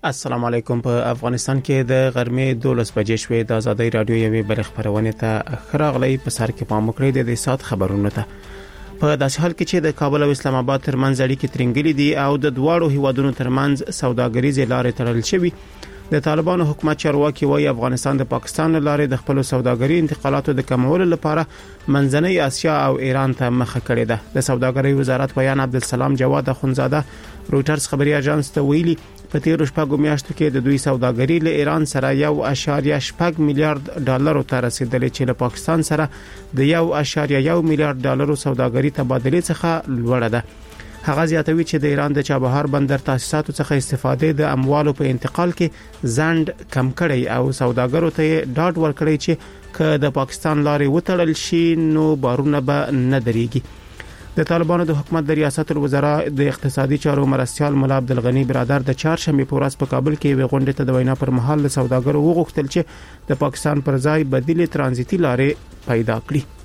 السلام علیکم. په افغانستان کې د غرمې 12 بجې شوې د آزادۍ رادیو یوې بل خبرونه ته خراغلی په سر کې پام وکړئ د سات خبرونه ته. په داسې حال کې چې د کابل او اسلام آباد ترمنځ اړیکې ترنګلې دي او د دواړو هیوادونو ترمنځ سوداګریزې لارې تړل شوي، د طالبانو حکومت چارواکي وايي افغانستان د پاکستان لارې د خپل سوداګري انتقالاتو د کمولو لپاره منځنۍ اسیا او ایران ته مخه کړې ده. د سوداګرۍ وزارت بیان عبدالسلام جواد اخونزاده رويټرز خبري اژانس ته ویلي په تیر شپږو میاشتو کې د دوی سوداګري له ایران سره 1.8 میلیارډ ډالر ته رسیدلې چې له پاکستان سره د 1.1 میلیارډ ډالر سوداګري تبادله څخه لوړه ده. هغه زیاتوي چې د ایران د چابهار بندر تاسیساتو څخه استفاده د اموالو په انتقال کې ځند کم کړي او سوداګرو ته ډاډ ورکړي چې که د پاکستان لارې وتړل شي نو بارونه به نه درېږي. د طالبانو د حکومت د ریاست الوزرا د اقتصادي چارو مرستيال مولا عبدالغنی برادر د چهارشنبه په ورځ په کابل کې وی غونډه ته د وینا پر مهال د سوداګرو وغوښتل چې د پاکستان پر ځای بدیل ترانزیتي لارې پیدا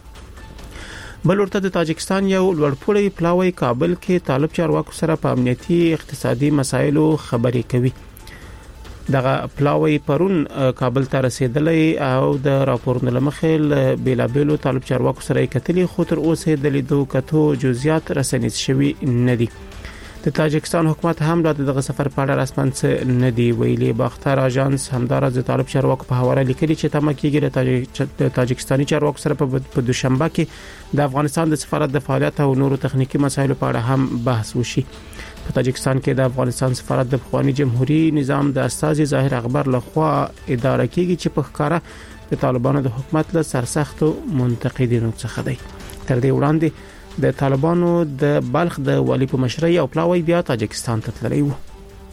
کړي. بل ورته د تاجکستان یو لوړپوړی پلاوی کابل کې طالب چارواکو سره په امنیتي اقتصادي مسایلو خبرې کوي. دغه پلاوی پرون کابل ته رسیدلې او د راپورونو لمخې بیلابېلو طالب چارواکو سره کتلې خو تر اوسه د لیدو کتو جزئیات رسنیز شوي نه دي. د تاجکستان حکومت هم دغه سفر په اړه رسماً څه نه دی ویلي. باختر اژانس همدارس د طالب چارواکو په حواله لیکلي چې تمه کېږي د تاجکستاني چارواکو سره په دوشنبه کې د افغانستان د سفارت د فعالیت او نورو تخنیکی مسایلو په اړه هم بحث وشي. په تاجکستان کې د افغانستان سفارت د پخوانی جمهوریت نظام د استازي ظاهر اخبار لخوا اداره کیږي چې په ښکارا د طالبانو د حکومت له سرسختو منتقدینو څخه دی. تر دې وړاندې د طالبانو د بلخ د والی په مشرۍ او پلاوی بیا تاجکستان ته تللی وو.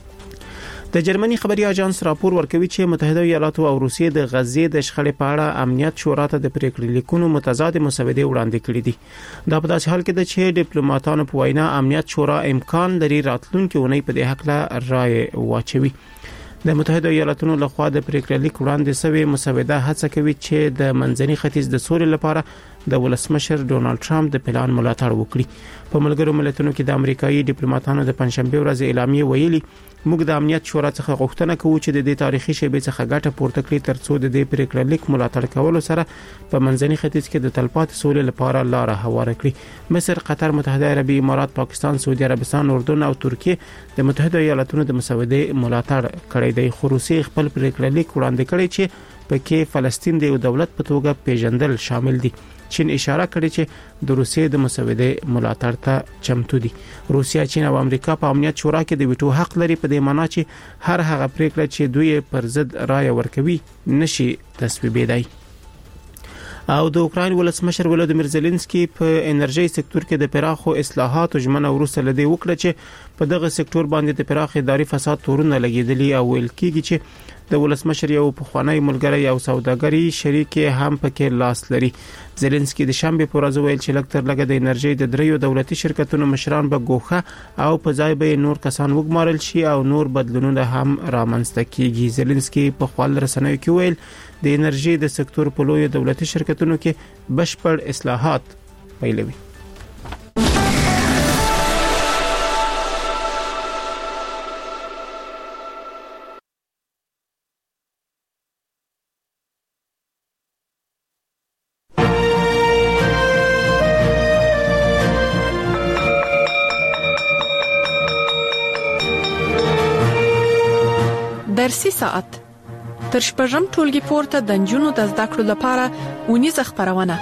د جرمني خبري اژانس راپور ورکوي چې متحده ایالاتو او روسیې د غزې د شخړې په اړه امنیت شورا ته د پریکړې لیکونو متضاد مسودې وړاندې کړې دي. دا په داسې حال کې ده چې ډیپلوماټانو په وینا امنیت شورا امکان لري راتلونکي اونۍ په دې حق لا رائے واچوي. د متحده ایالاتونو لخوا د پریکړې لیک وړاندې شوی مسوده هڅه کوي چې د منځني ختیځ د سولې لپاره د ولسمشر ډونالد ټرمپ د پلان ملاتړ وکړي. په ملګرو ملتونو کې د امریکایي ډیپلوماټانو د پنځشنبه ورځ اعلامیه ویلي موږ د امنیت شورا څخه غوښتنه کوو چې د دې تاریخي شیبې څخه ګټه پورته کړي ترڅو د دې پریکړې لیک ملاتړ کولو سره په منځني ختیځ کې د تلپاتې سولې لپاره لار هواره کړي. مصر، قطر، متحده عربي امارات، پاکستان، سعودي عربستان، اردن او ترکیه د متحده ایالاتونو د مسودې ملاتړ کړی دی. خو روسیې خپل پریکړې لیک وړاندې کړی چې پکې فلسطین د یو دولت په توګه پیژندل شامل دي. چین اشاره کړې چې د روسیې د مسودې ملاتړ ته چمتو دي. روسیا، چین او امریکا په امنیت شورا کې د ویټو حق لري په دې معنی چې هر هغه پریکړه چې دوی پر ضد رائے ورکوي نشي تصویبېدای. او د اوکرين ولسمشر ولادیمیر زيلنسکي په انرژي سکتور کې د پراخو اصلاحاتو ژمنه ورسره لدی وکړه چې په دغه سکتور باندې د پراخ اداري فساد تورونه لګیدلي او ویل کیږي چې د ولسمشر یو پخوانی ملګری او سوداګری شریک هم پکې لاس لري. زيلنسکي د شنبه په ورځ ویل چې لکتر لګه د انرژي د دریو دولتي شرکتونو مشران به ګوخه او په ځای به نور کسان وګمارل شي او نور بدلونونه هم رامنځته کیږي. زيلنسکي په خپل رسنیو کې ویل د انرژي د سکتور په لوی دولتي شرکتونو کې بشپړ اصلاحات پیلوي. درسي ساعت تر شپږم ټولګي پورته د نجونو د زده کړو لپاره ونیزه خبرونه.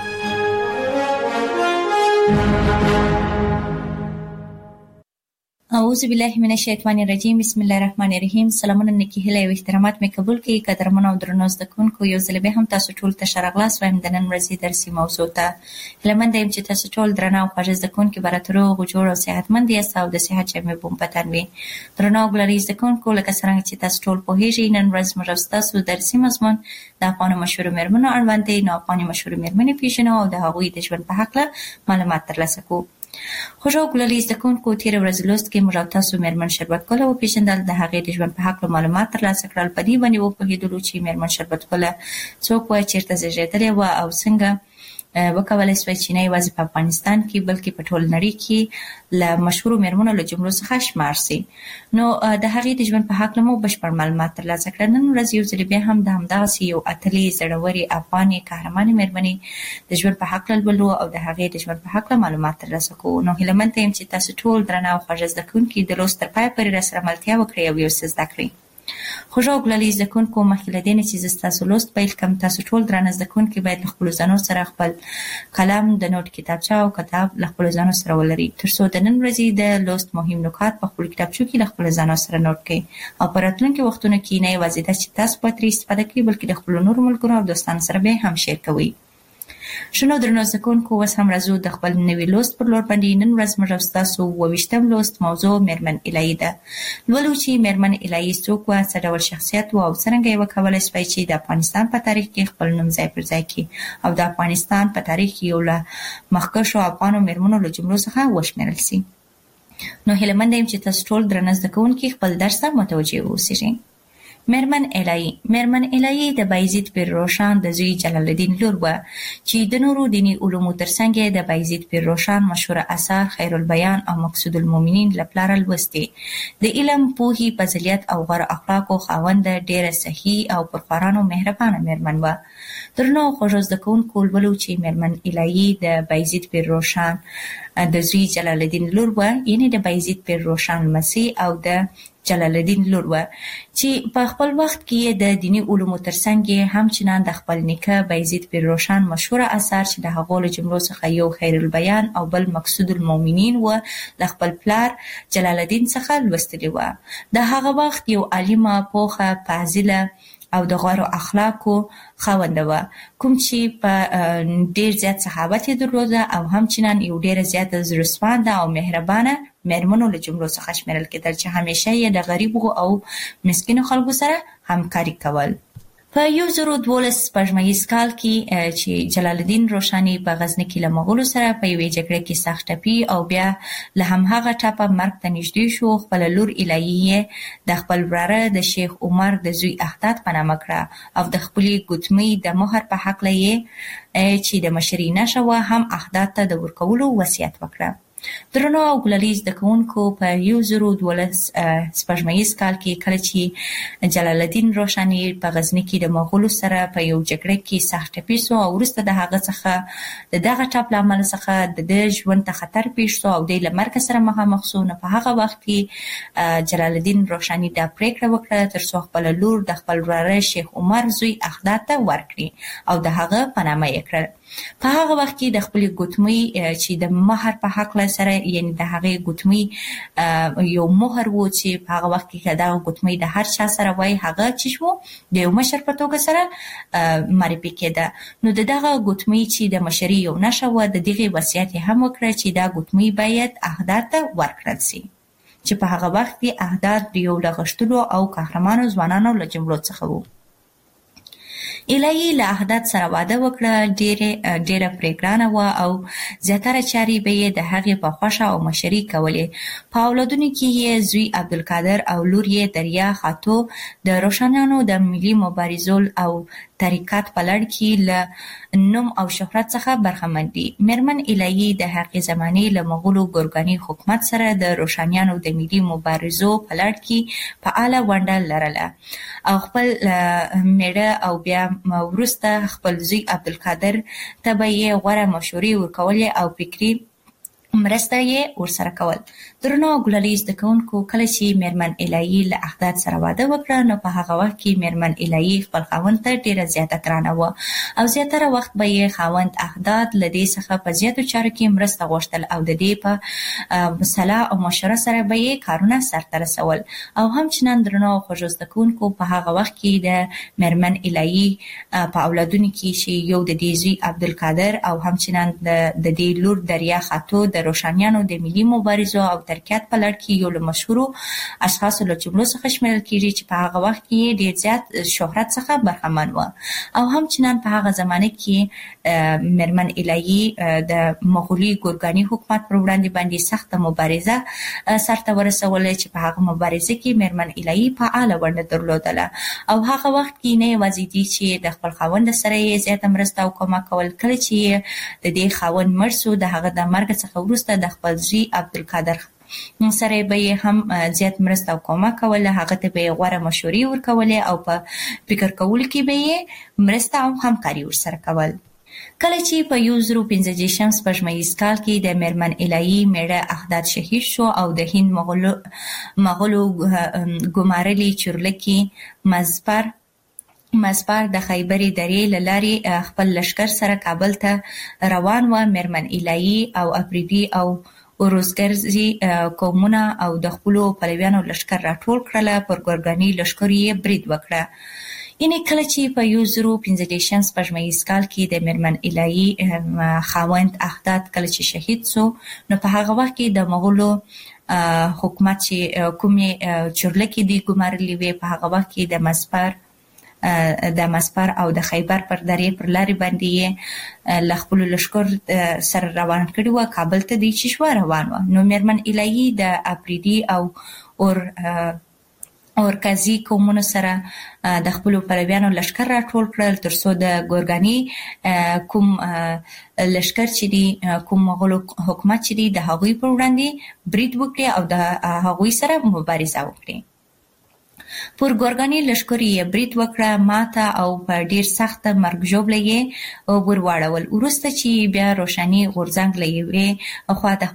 اعوذ بالله من الشیطان الرجیم. بسم الله الرحمن الرحیم. سلامونه نیکی هیله او احترامات مې قبول کړئ. قدرمن او درنو زده کوونکو، یو ځل به هم تاسو ټول ته ښه راغلاست وایم د نن ورځې درسي موضوع ته. هیله مند یم چې تاسو ټول درنه او خوږ زده کوونکي به روغ او جوړ او صحتمند یاست او د صحت جامې بوم پتن وي. درنو او ګلري زده کوونکو، لکه څنګه چې تاسو ټول پوهیږئ، نن ورځ موږ تاسو درسي مضمون د افغان مشهور مېرمنو اړوند دی. نو افغان مشهور مېرمنې پیژنو او د هغوی د ژوند په حق له معلومات ترلاسه کوو. خوشو ګلالي زده کوونکو، تیر ورځ لوست کې موږ تاسو مېرمن شربت ګل او پیژندل د هغې د ژوند په حق له معلومات ترلاسه کړل. په دې باندې وپوهېدلو چې مېرمن شربت ګل څوک وه، چیرته زیږېدلې وه او څنګه وکولای شوی چې نه یوازې په افغانستان کې بلکې په ټول نړۍ کې له مشهورو میرمنو له جملو څخه شمار شي. نو د هغې د ژوند په حق له مو بشپړ معلومات ترلاسه کړل. نن ورځ یو ځل بیا هم د همدغسې یو اتلې زړورې افغانې قهرمانې میرمنې د ژوند په حق لولو او د هغې د ژوند په حق معلومات ترلاسه کوو. نو هیله مند یم چې تاسو ټول درنه او خوږه زده کوونکي د لوست تر پایه پورې راسره ملتیا وکړئ او یو څه زده کړئ. خوږه او ګلالي زده کوونکو، مخکې له دې نه چې زه ستاسو لوست پیل کړم، تاسو ټول درنه زده کوونکي باید له خپلو ځانو سره خپل قلم، د نوټ کتابچه او کتاب له خپلو ځانو سره ولرئ، تر څو د نن ورځې د لوست مهم نکات په خپلو کتابچو کې له خپلو ځانو سره نوټ کړئ او په راتلونکي وختونو کې نه یوازې دا چې تاسو به ترې استفاده کړئ بلکې د خپلو نورو ملګرو او دوستانو سره به هم شیر کوئ. شنو درنو زده کوونکو، اوس هم راځو د خپل نوي لوست پر لور باندې. نن ورځ موږ او ستاسو 28م لوست موضوع میرمن الهی ده. لولو چې میرمن الهی څوک وه، څه ډول شخصیت وه او څرنګه یې وکولای شوی چې د افغانستان په تاریخ کې خپل نوم ځای پر ځای کړي او د افغانستان په تاریخ کې یو له مخکښو افغانو میرمنو له جملو څخه وشمېرل سي. نو هیله مند یم چې تاسو ټول درنه زده کوونکي خپل درس ته متوجه واوسئ. میرمن الهی د بایزید پیر روشن د زوی جلال الدین لور وه چې د نورو دینی علومو ترڅنګ د بایزید پیر روشن مشهور اثر خیر البیان او مقصود المؤمنین له پلاره لوستې. د علم، پوهې، فضیلت او غوره اخلاقو خاونده ډیره صحیح او پرخوارانو مهربانه میرمن وه. درنو خوږو زده کوونکو، لولو چې میرمن الهی د بایزید پیر روشن د زوی جلال الدین لور وه، یعنې د بایزید پیر روشن لمسۍ او د جلال الدین لور وه چې په خپل وخت کې د دینی علومو ترڅنګ همچنان د خپل نیکه بایزید پیر روشن مشهوره اثر چې د هغو له جملو څخه یو خیر البیان او بل مقصود المؤمنین و له خپل پلار جلال الدین څخه لوستلی وه. د هغه وخت یو عالمه، پوخه، فاضله او د غوره اخلاقو خاونده وه، کوم چې په ډیر زیات صحابت یې درلوده او همچنان یو ډیره زیاته زړهسوانده او مهربانه میرمنو له جملو څخه شمیرل کېدل چې همیشه یې د غریبو او مسکینو خلکو سره همکاري کول. په 1012 کال کې چې جلال الدین روشنی په غزني کې له مغولو سره په یوې جګړه کې سخت ټپي او بیا له همهغه ټپه مرګ ته نږدې شو، خپله لور الهي د خپل وراره د شیخ عمر د زوی احداد په نامه کړه او د خپلې ګوتمۍ د مهر په هکله یې چې د مشرۍ نښه وه هم احداد ته د ورکولو وصیت وکړه. درنو او ګلالي زده کوونکو، په 1012 کال کې کله چې جلال الدین روشنی په غزني کې د مغولو سره په یو جګړه کې سخت ټپي سو او وروسته د هغه څخه د دغه ټپ له امله څخه د ژوند ته خطر پیښ سو او دی له مرګ سره مخامخ سو. نو په هغه وخت کې جلال الدین روشنی دا پریکړه وکړه تر څو خپل لور د خپل وراره شیخ عمر زوی احداد ته ورکړي او د هغه په نامه یې کړل. په هغه وخت کې د خپلې ګوتمۍ چې د مهر په هکله سره، یعنې د هغې ګوتمۍ یو مهر و چې په هغه وخت کې دغه ګوتمۍ د هر چا سره وای هغه چې شو د یو مشر په توګه سره معرفي کېده. نو د دغه ګوتمۍ چې د مشرۍ یو نښه وه، د دغې وصیت یې هم وکړه چې دا ګوتمۍ باید احداد ته ورکړل سي چې په هغه وخت کې احداد د یو له غښتلو او قهرمانو ځوانانو له جملو څخه وو. الهی له احداد سره واده وکړه، ډیره پرې ګرانه وه او زیاتره چارې به یې د هغې په خوښه او مشري کولې. په اولادونو کې یې زوی عبدالقادر او لور یې دریا خاتو د روشنیانو د ملي مبارزو او تحریکات په لړ کې له نوم او شهرت څخه برخمن دي. میرمن الهی د هغې زمانې له مغولو ګورګاني حکومت سره د روشنیانو د ملي مبارزو په لړ کې فعاله ونډه لرله او خپل میړه او بیا وروسته خپل زوی عبدالقادر ته به یې غوره مشورې ورکولې او فکري مرسته یې ورسره کول. درنو ګلالي زده کوونکو، کله چې میرمن الهی له احداد سره واده وکړه نو په هغه وخت کې میرمن الهی خپل خاوند ته ډیره زیاته ګرانه وه او زیاتره وخت به یې خاوند احداد له دې څخه په زیاتو چارو کې مرسته غوښتل او د دې په صلاح او مشوره سره به یې کارونه سرته رسول. او همچنان درنو خوږو زده کوونکو، په هغه وخت کې د میرمن الهی په اولادونو کې چې یو د دې زوی عبدالقادر او همچنان د دې لور دریا خاتو د روشانیانو د ملي مبارزو او ترکیات په لړ کې یو له مشهورو اشخاصو له جملو څخه شمیرل کیږي چې په هغه وخت کې ډیر زیات شهرت څخه برخمن و او همچنان په هغه زمانه کې میرمن الهی د مغولي ګورګاني حکومت پر وړاندې باندې سخته مبارزه سرته ورسوله چې په هغه مبارزه کې میرمن الهی فعاله ونډه درلودله او هغه وخت کې نه یوازې دي چې د خپل خاوند سره یې زیاته مرسته او کومک کول کله چې د دې خاوند مړ شو د هغه د مرګ څخه وروسته د خپل زوی عبدالقادر سره به هم زیات مرسته او کومک کوله هغه ته به غوړه مشورې ورکولې او په فکر کول کې به مرسته او همکاري ورسره کول. کله چې په 1915 سپوږمیز کال کې د میرمن الهی میړه احداد شهید شو او د هند مغولو ګمارلي چورلکي مزپر د خیبري درې لارې خپل لشکر سره کابل ته روان و. میرمن الهی او افریدي او اوروزګرزي قومونه او د خپلو پلویانو لشکر راټول کړل پر ګورګاني لشکر یې برید وکړه. یعنی کله چې په 1915 سپوږمیز کال کې د میرمن الهی خاوند احداد کله چې شهید شو نو په هغه وخت کې د مغولو حکومت چې کومې چورلکي دی ګمارلي وي په هغه وخت کې د مسپر او د خیبر پر درې پر لارې باندې ل خپل لشکر سره روان کړي و کابل ته دی چې شو روان و. نو میرمن الهی د افریدي او اورکزي قومونو سره د خپل پلویانو لشکر راټول کړل ترڅو د ګورګاني کوم لشکر چې دی کوم مغول حکومت چې دی د هغوی پر وړاندې برید وکړي او د هغوی سره مبارزه وکړي. پر ګورګاني لشکر یې برید وکړه ماته او په ډیر سخت مرګ ژوبله یې ورواړول. وروسته چې بیا روشاني غورځنګ لوي خو د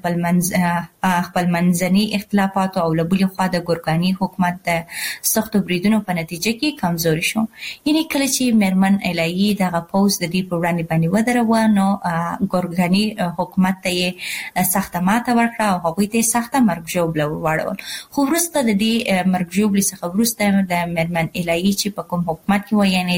خپل منځني اختلافات او له بلې خوا د ګورګاني حکومت د سختو بریدونو په نتیجه کې کمزوري شو. یعنی کله چې میرمن الهی دغه پوز د دې په وړاندې باندې ودروه نو ګورګاني حکومت ته یې سخته ماته ورکړه او هغوی ته سخته مرګ ژوبله ورواړول. خو وروسته د دې مرګ ژوبلې څخه وروسته د میرمن الهی چې په کوم حکومت کې و یعنی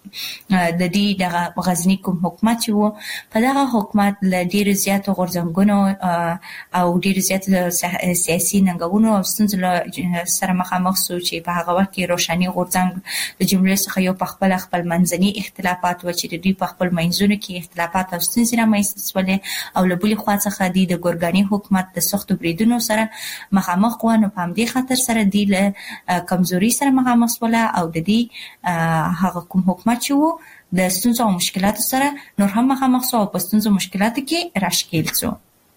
د دې دغه غزنی کوم حکومت چې و په دغه حکومت له ډیر زیاتو غورځنګونو او ډیر زیات سیاسي ننګونو او ستونزو سره مخامخ شو چې په هغه وخت کې روشاني غورځنګ د جملې څخه یو په خپل منځني اختلافات و چې د دوی په خپل منځونو کې اختلافات او ستونزې رامنځته شولې او له بلې خوا څخه د ګورګاني حکومت د سختو بریدونو سره مخامخ و. نو په همدې خاطر سره دی له کمزوري سره مخامخ شول او د دې هغه کوم حکومت چې وو د ستونزو او مشکلاتو سره نور هم مخامخ شو او په ستونزو مشکلاتو کې راښکېل شو.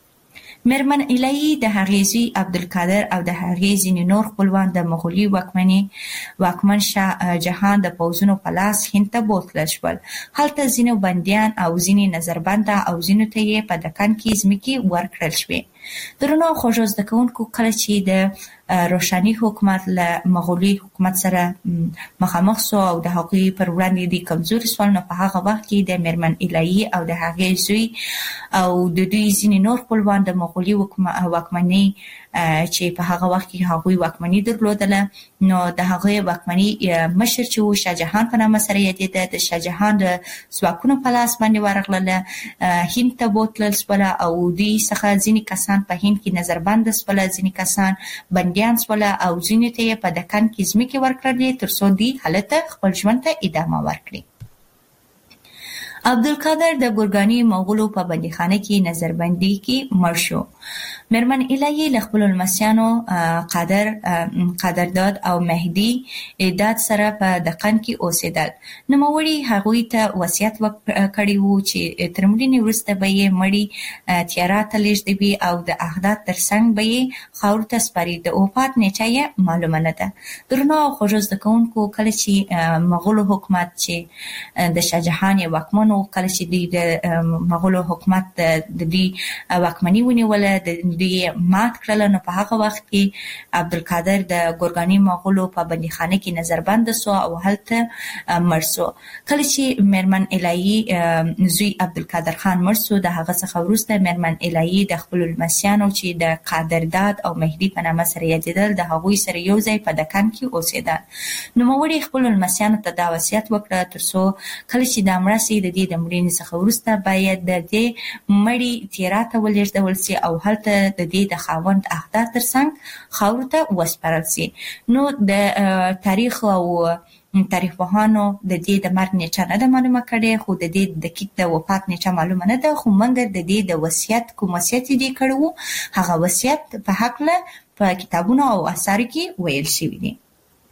میرمن الهی د هغې زوی عبدالقادر او د هغې ځینې نور خپلوان د مغولي واکمن شاه جهان د پوځونو په لاس هند ته بوتلل شول. هلته ځینې بندیان او ځینې نظربنده او ځینو ته یې په دکن کې ځمکې ورکړل شوې. درنو خوږو زده کوونکو کله چې د روشاني حکومت له مغولي حکومت سره مخامخ شو او د هغوی پر وړاندې د کمزوري شول نو په هغه وخت کې د میرمن الهی او د هغې زوی او د دوی ځینې نور خپلوان د مغولي واکمنۍ چې په هغه وخت کې هغوی واکمني درلودله نو د هغې واکمني مشر چې و شاه جهان په نامه سره یادېده د شاه جهان د ځواکونو په لاس باندې ورغلله. هند ته بوتلل شول او دوی څخه ځینې کسان په هند کې نظربند شول ځینې کسان بندیان شول او ځینې ته یې په دکن کې ځمکې ورکړلې ترڅو دوی هلته خپل ژوند ته ادامه ورکړي. عبدالقادر د ګورګاني مغولو په بندیخانه کې نظربندي کې مړ شو. میرمن الهی له خپلو لمسیانو قدرداد او مهدي داد سره په دکن کې اوسېدل. نوموړي هغوی ته وصیت کړی و چې تر مړینې وروسته به یې مړی تیاره ته لېږدوي او د احداد تر څنګ به یې خاورو ته سپاري. د وفات نیټه یې معلومه نه ده. درنو او خوږو زده کوونکو کله چې مغولو حکومت چې د شاه جهان یې واکمن و کله چې دوی د مغولو حکومت د دوی واکمني ونیوله د دوی مات کړله نو په هغه وخت کې عبدالقادر د ګورګاني مغولو په بندیخانه کې نظربند شو او هلته مړ شو. کله چې میرمن الهی زوی عبدالقادر خان مړ شو د هغه څخه وروسته میرمن الهی د خپلو لمسیانو چې د قدرداد او مهدي په نامه سره یادېدل د هغوی سره یو ځای په دکن کې اوسېدل. نوموړي خپلو لمسیانو ته دا وصیت وکړه ترڅو کله چې دا مړه سي د دې د مړینې څخه وروسته باید د دې مړی تیراته ولېږدول سي او هلته د دې د خاوند اهدا ترڅنګ خاورو ته وسپارل سي. نو د تاریخ او تاریخ پوهانو د دې د مرګ نیټه نه ده معلومه کړې، خو د دې دقیق د وفات نیټه معلومه نه ده، خو مګر د دې د وصیت کوم وصیت دې کړو هغه وصیت په حق له په کتابونو او اثارو کې ویل شوی دی.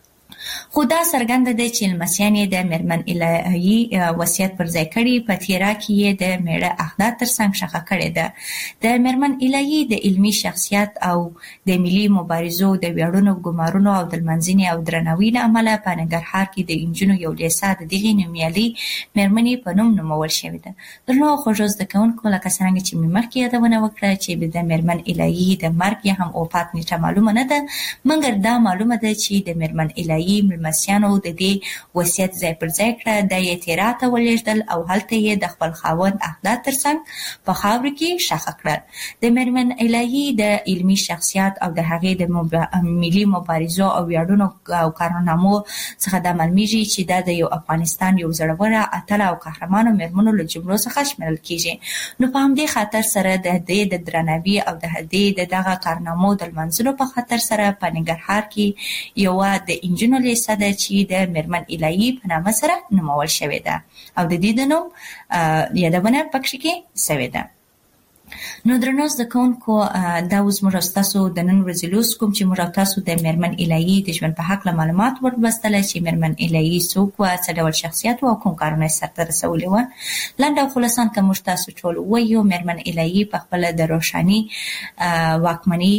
خو دا څرګنده ده چې لمسیان یې د میرمن الهي وصیت پر ځای کړي، په تیرا کې یې د میړه اهدا ترڅنګ شخه کړې ده. د میرمن الهي د علمي شخصیت او د ملي مبارزو د ویاړونو، ګمارونو او د لمنځنې او درناوي له امله په ننګرهار کې د انجونو یو لیسه د دغې نومیالۍ میرمنې په نوم نومول شوې ده. درنو خوږو زده کوونکو، لکه څرنګه چې مې مخکې یادونه وکړه چې د میرمن الهي د مرګ یا هم وفات نیټه معلومه نه ده، مګر دا معلومه ده چې د میرمن الهي ملمسیانو د دې وصیت ځای پر ځای کړه، د یې تیراته ولېږدل او هلته یې د خپل خاوند اهدا ترڅنګ په خاورو کې ښخ کړل. د میرمن الهي د علمي شخصیت او د هغې د ملي مبارزو او ویاړونو او کارنامو څخه دا معلومیږي چې دا د یو افغانستان یو زړوره، اتله او قهرمانو میرمنو له جملو څخه شمیرل کیږي. نو په همدې خاطر سره د دې د درناوي او د دې دغه کارنامو د لمانځلو په خاطر سره په ننګرهار کې یو د انجونو لیسه ده چې د میرمن الهي په نامه سره نومول شوې ده او د دې د نوم یادونه پکې کې شوې ده. نو درنو زده کوونکو، دا اوس موږ تاسو د نن ورځې لوست کوم چې موږ تاسو د میرمن الهي د ژوند په حق معلومات ورلوستل چې میرمن الهي څوک و، څه ډول شخصیت او کوم کارونه یې سرته رسولي و. لنډ او خلاصان که موږ تاسو ټول وایو، میرمن الهي په خپل د روښاني واکمنۍ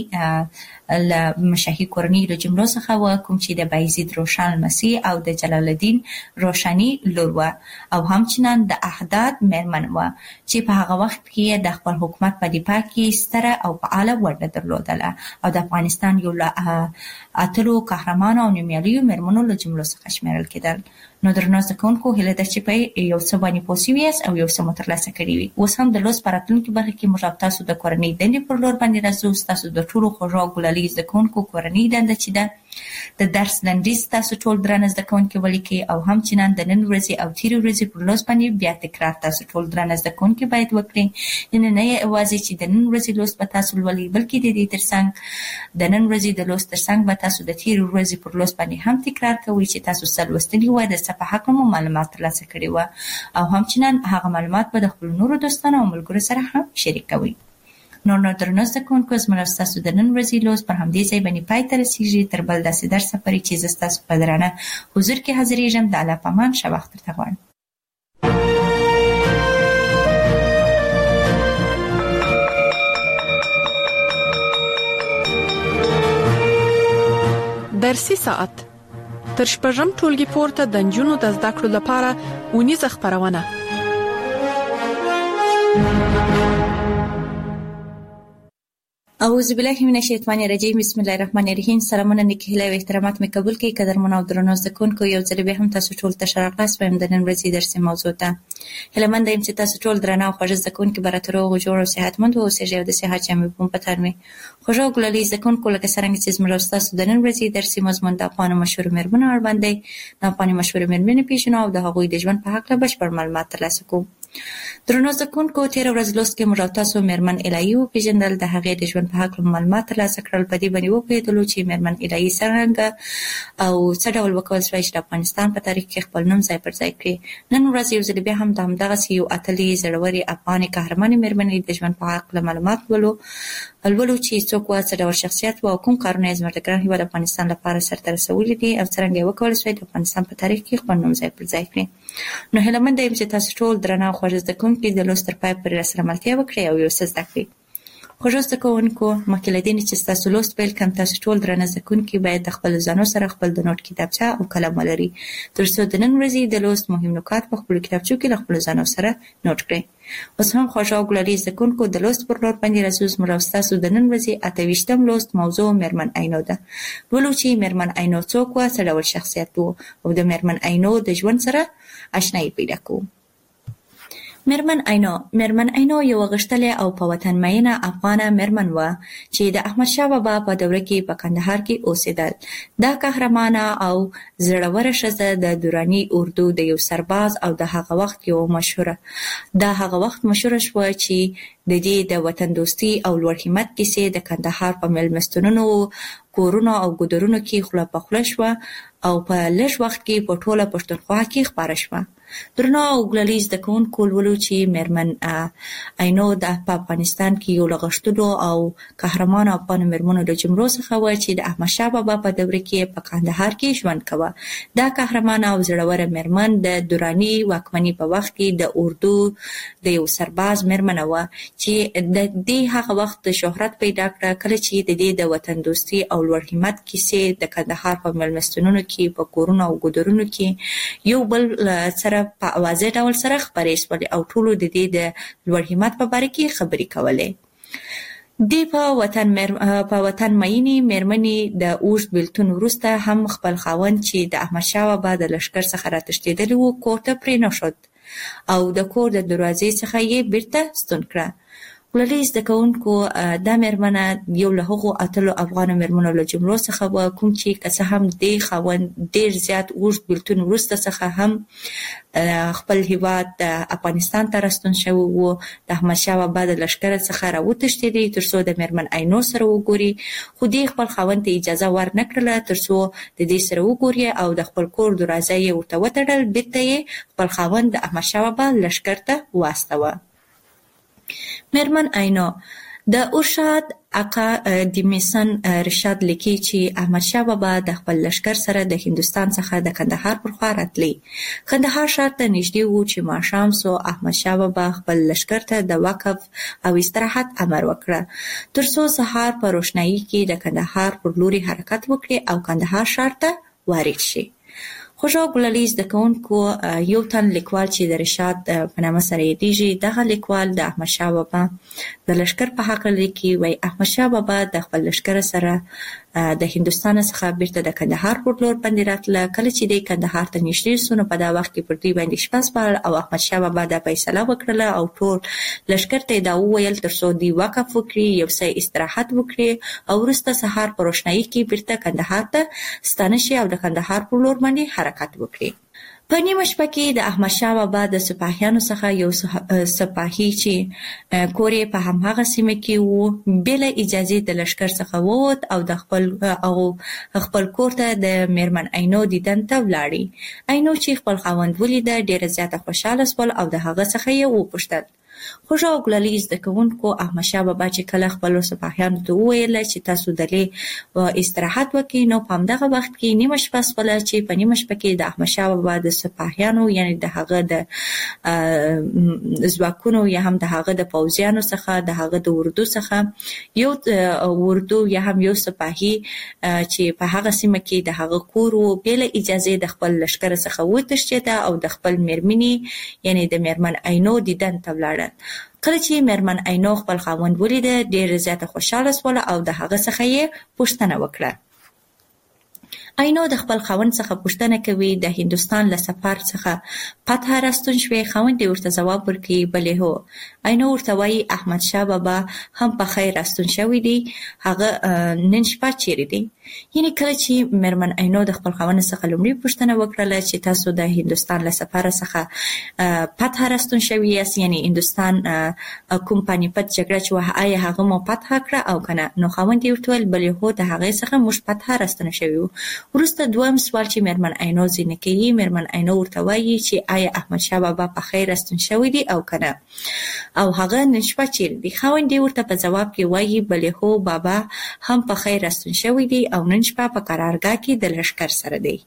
له مشاهي کورنۍ له جملو څخه و، کوم چې د بایزید روښان لمسي او د جلال الدین روښاني لور و، او همچنان د احداد میرمن و چې په هغه وخت کې د خپل حکومت په دفاع کې ستره او فعاله ونډه درلودله او د افغانستان یو له اتلو قهرمانو او نومیالیو میرمنو له جملو څخه شمیرل کېدل. نو درنو زده کوونکو، هیله ده چې په یو څه باندې پوه شوي یاست او یو څه مو ترلاسه کړي وي. اوس هم د لوست په راتلونکي برخه کې موږ تاسو د کورنۍ دندې پر لور باندې راځو. ستاسو د ټولو خوږو او ګلالي زده کوونکو کورنۍ دنده چې ده د درس لنډیز تاسو ټول درنه زده کوونکي ولیکئ، او همچنان د نن ورځې او تېرې ورځې پر لوست باندې بیا تکرار تاسو ټول درنه زده کوونکي باید وکړئ. یعنې نه یوازې چې د نن ورځې لوست به تاسو لولئ، بلکې د دې ترڅنګ د نن ورځې د لوست ترڅنګ به تاسو د تېرې ورځې پر لوست باندې هم تکرار کوئ چې تاسو څه لوستلي وای، د څه په حق مو معلومات ترلاسه کړي وه، او همچنان هغه معلومات به د خپلو نورو دوستانو او ملګرو سره هم شریکوئ. نو درنو زده کوونکو، زموږ ستاسو د نن ورځې لوست پر همدې ځای باندې پای ته رسیږي. تر بل داسې درسه پورې چې زه ستاسو په درانه حضور کې حاضرېږم، د الله په امان ښه وخت درته غواړم. درسي ساعت تر شپږم ټولګي پورته د نجونو د زده کړو لپاره اونیزه خپرونه. اعوذ بالله من الشیطان الرجیم، بسم الله الرحمن الرحیم. سلامونه، نیکی هیله او احترامات مې قبول کړئ. قدرمن او درنو زده کوونکو، یو ځل بیا هم تاسو ټول ته ښه راغلاست وایم د نن ورځې درسي موضوع ته. هیله مند یم چې تاسو ټول درانه او خوږ زده کوونکي به راته روغ جوړ او صحتمند واوسئ او د صحت جامې به مو په تن وي. خوږو او ګلالي زده کوونکو، لکه څرنګه چې زموږ او ستاسو د نن ورځې درسي مضمون د افغانو مشهورو میرمنو اړوند دی. د افغاني مشهورو میرمنې پیژنو او د هغوی د ژوند په هکله بشپړ معلومات ترلاسه کوو. درنو زده کوونکو، تېره ورځ لوست کې موږ تاسو میرمن الهي وپېژندل، د هغې د ژوند په هکله معلومات ترلاسه کړل. په دې باندې وپوهېدلو چې میرمن الهي څرنګه او څه ډول وکول شوای چې د افغانستان په تاریخ کې خپل نوم ځای پر ځای کړي. نن ورځ یو ځل بیا هم د همدغسې یو اتلې، زړورې افغانې قهرمانې میرمنې د ژوند په هکله معلومات لولو چې څوک وه، څه ډول شخصیت و، او کوم کارونه یې زموږ د ګران هېواد افغانستان لپاره سرته رسولي دي، او څرنګه یې وکولی شوای د افغانستان په تاریخ کې خپل نوم ځای پر ځای کړي. نو هیله منده یم چې تاسو ټول درانه او خوږ زده کوونکي د لوست تر پای پورې راسره ملتیا وکړئ او یو څه زده کړئ. خوږو زده کوونکو، مخکې له دې نه چې ستاسو لوست پیل کړم، تاسو ټول درانه زده کوونکي باید د خپلو ځانو سره خپل د نوټ کتابچه او قلم ولرئ، تر څو د نن ورځې د لوست مهم نکات په خپلو کتابچو کې له خپلو ځانو سره نوټ کړئ. اوس هم خوږو او ګلالي زده کوونکو، د لوست پر لور باندې راځو. زموږ او ستاسو د نن ورځې 28م لوست موضوع میرمن عینو ده. لولو چې میرمن عینو څوک وه، څه ډول شخصیت و، او د میرمن عینو د ژوند سره اشنایي پیدا کوو. میرمن عینو یو غشتلې او په وطن مینه افغانه میرمن و چې د احمد شاه بابا په دوره کې په کندهار کې اوسېدل. دا قهرمانه او زړوره ښځه د دراني اردو د یو سرباز او د هغه وخت مشهوره شوه چې د دې د وطن دوستي او لوړ همت کیسې د کندهار په مېلمستونونو، کورونو او ګودرونو کې خوله په خوله شوه او په لږ وخت کې په ټوله پښتونخوا کې خپاره شوه. درنو او ګلالي زده کوونکو ولولو چې میرمن عینو د په افغانستان کې یو له غښتلو او قهرمانو افغانو میرمنو له جملو څخه وه چې د احمدشاه بابا په دوره کې په کندهار کې ژوند کوه. دا قهرمانه او زړوره میرمن د دراني واکمنۍ په وخت کې د اردو د یو سرباز میرمنه وه چې د دې هغه وخت شهرت پیدا کړه کله چې د دې د وطن دوستي او لوړ همت کیسې د کندهار په مېلمستونونو کې، په کورونو او ګودرونو کې یو بل سره په اوازه ډول سره خپرې شولې او ټولو د دې د لوړ همت په باره کې خبرې کولې. دی په وطن مینې میرمنې د اوږد بیلتون وروسته هم خپل خاوند چې د احمدشاه بابا د لښکر څخه راتښتېدلی و کور ته پرېنښود او د کور د دروازې څخه یې بیرته ستون کړه. ګلالي زده کوونکو دا میرمنه یو له هغو اتلو افغانو میرمنو له جملو څخه وه کوم چې که څه هم دې خاوند ډېر زیات اوږد بیلتون وروسته څخه هم خپل هیواد د افغانستان ته راستون شوی و، د احمدشاه بابا د لښکر څخه راوتښتېدی تر څو د میرمن عینو سره وګوري، خو دې خپل خاوند ته اجازه ورنه کړله تر څو د دې سره وګوري او د خپل کور دروازه یې ورته وتړل. بیرته یې خپل خاوند د احمدشاه بابا لښکر ته واستوه. میرمن عینو د ارشاد اکا د میسن رشاد لیکي چې احمدشاه بابا د خپل لښکر سره د هندوستان څخه د کندهار پر خوا راتلی. کندهار ښار ته نږدې و چې ماښام سو احمدشاه بابا خپل لښکر ته د وقف او استراحت امر وکړه تر څو سهار په روښنايي کې د کندهار پر لوري حرکت وکړي او کندهار ښار ته وارد شي. خوږو ګلالي زده کوونکو یو تن لیکوال چې د رشاد په نامه سره یادیږي، دغه لیکوال د احمدشاه بابا د لښکر په هکله لیکي، وایي احمدشاه بابا د خپل لښکر سره د هندوستان څخه بیرته د کندهار پر لور باندې راتله. کله چې دی کندهار ته نږدې سو نو په دا وخت کې پر دوی باندې شپه سپارل او احمدشاه بابا دا فیصله وکړله او ټول لښکر ته یې دا وویل تر څو دوی وقف وکړي، یو څه استراحت وکړي او وروسته سهار په روښنايي کې بیرته کندهار ته ستانه شي او د کندهار پر لور باندې حرکت وکړي. په نیمه شپه کې د احمدشاه بابا د سپاهیانو څخه یو سپاهي چې کور یې په هماغه سیمه کې و بې له اجازې د لښکر څخه ووت او د خپل کور ته د میرمن عینو دیدن ته ولاړی. عینو چې خپل خاوند ولیده ډېره زیاته خوشحاله شول او د هغه څخه یې وپوښتل. خوږو ګلالي زده کوونکو احمدشاه بابا چې کله خپلو سپاهیانو ته وویل چې تاسو دلې استراحت وکړئ نو په همدغه وخت کې نیمه شپه شوله چې په نیمه شپه کې د احمدشاه بابا د سپاهیانو یعنې د هغه د ځواکونو یا هم د هغه د پوځیانو څخه د هغه د اردو څخه یو اردو یا هم یو سپاهي چې په هغه سیمه کې د هغه کور و بې له اجازې د خپل لښکر څخه وتښتېده او د خپل میرمنې یعنې د میرمن عینو دیدن ته ولاړه. کله چې میرمن عینو خپل خاوند ولیده ډېره زیاته خوشحاله شوله او د هغه څخه یې پوښتنه وکړه. عینو د خپل خاوند څخه پوښتنه کوي د هندوستان له سفر څخه فتح راستون شوې؟ خاوند یې ورته ځواب ورکوي بلې هو. عینو ورته وایي احمدشاه بابا هم په خیر راستون شوی دی، هغه نن شپه چیرې دی؟ یعنې کله چې میرمن عینو د خپل خاوند څخه لومړی پوښتنه وکړله چې تاسو د هندوستان له سفر څخه فتح راستون شوي یاست، یعنې هندوستان کوم پانیپت جګړه چې وه آیا هغه مو فتح کړه او که نه؟ نو خاوند یې ورته ویل بلې هو د هغې څخه موږ فتح راستانه شوي وو. وروسته دویم سوال چې میرمن عینو ځینې کوي، میرمن عینو ورته وایي چې آیا احمدشاه بابا په خیر راستون شوی دی او که نه؟ او هغه نن شپه چیرې دی؟ خاوند یې ورته په ځواب کې وایي بلې هو بابا هم په خیر راستون شوی دی او نن شپه په قرارګاه کې د لښکر سره دی.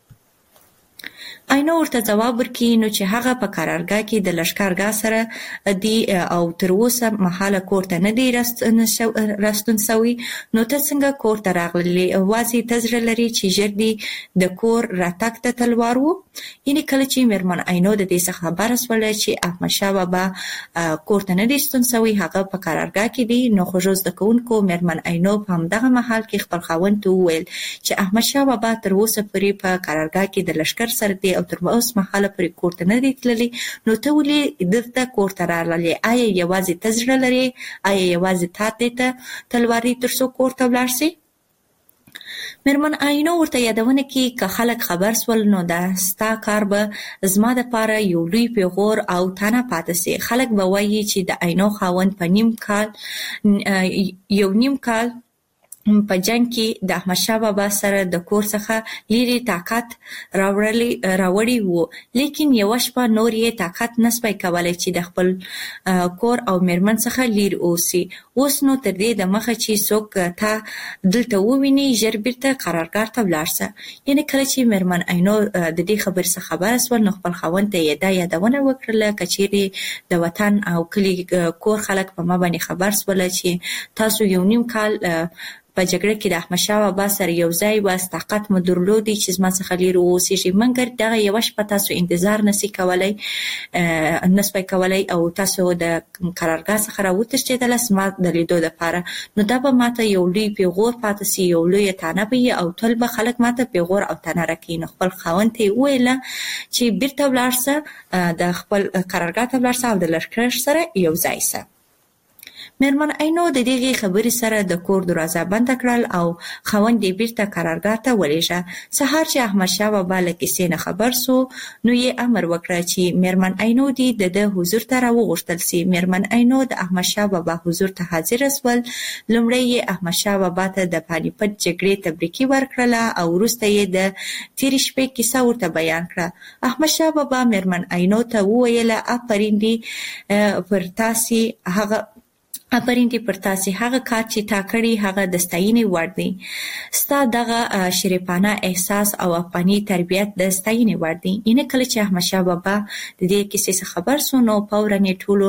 عینو ورته ځواب ورکړي نو چې هغه په قرارګاه کې د لښکرګاه سره دی او تر اوسه مهاله کور ته نه دی راستون سوی، نو ته څنګه کور ته راغلې؟ وازې ته زړه لري چې ژر دی د کور راتګ ته تلوار و؟ یعنې کله چې میرمن عینو د دې څخه خبره شوله چې احمدشاه بابا کور ته نه دی ستون سوی، هغه په قرارګاه کې دی، نو خوږو زده کوونکو میرمن عینو په همدغه مهال کې خپل خاوند ته وویل چې احمدشاه بابا تر اوسه پورې په قرارګاه کې د لښکر سره دی راغلي او تر اوسه مهاله پرې کور ته نه دی تللی، نو ته ولې دلته کور ته راغلې؟ آیا یوازې ته زړه لرې؟ آیا یوازې تا ته تلوارې تر څو کور ته ولاړ شې؟ مېرمن عینو ورته یادونه کوي که خلک خبر سول نو دا ستا کار به زما دپاره یو لوی پیغور او تانه پاتې سي. خلک به وایي چې د عینو خاوند په یو نیم کال په جنگ کې د احمدشاه بابا سره د کور څخه لیرې طاقت راوړی وو، لیکن یو شپه نور یې طاقت نسپای کولای چې د خپل کور او میرمن څخه لیر اوسي. اوس نو تر دې د مخه چې څوک تا دلته وویني ژر بیرته قرارګاه ته ولاړ شه. یعنې کله چې میرمن عینو د دې خبر څخه خبره سول نو خپل خاوند ته یې دا یادونه وکړله که چیرې د وطن او کلي کور خلک په ما باندې خبر سول چې تاسو یو نیم کال په جګړه کې د احمدشاه بابا سره یو ځای واست، طاقت مو درلودی چې زما څخه لرې اوسېږئ، مګر دغه یوه شپه تاسو انتظار نسئ کولای او تاسو د قرارګاه څخه راوتښتېدلاست زما د لیدو دپاره، نو دا به ماته یو لوی پیغور پاتې سي، یو لویه تانه به وي او تل به خلک ماته پیغور او تانه راکوي. نو خپل خاوند ته یې وویله چې بیرته ولاړ شه، د خپل قرارګاه ته ولاړ شه او د لښکر سره یو ځای شه. مېرمن عینو د دغې خبرې سره د کور دروازه بنده کړل او خاوند یې بیرته قرارګاه ته ولېږه. سهار چې احمدشاه بابا له کیسې نه خبر سو نو یې امر وکړ چې مېرمن عینو دې د ده حضور ته راوغوښتل سي. مېرمن عینو د احمدشاه بابا حضور ته حاضره سول. لومړی یې احمدشاه بابا ته د پانیپت جګړې تبریکي ورکړله او وروسته یې د تېرې شپې کیسه ورته بیان کړه. احمدشاه بابا مېرمن عینو ته وویله آفرین دې پر تاسې هغه کار چې تا کړی هغه د ستاینې وړ دی. ستا دغه شریفانه احساس او افغاني تربیت د ستاینې وړ دی. یعنې کله چې احمدشاه بابا د دې کیسې څخه خبر سو نو فوراً یې ټولو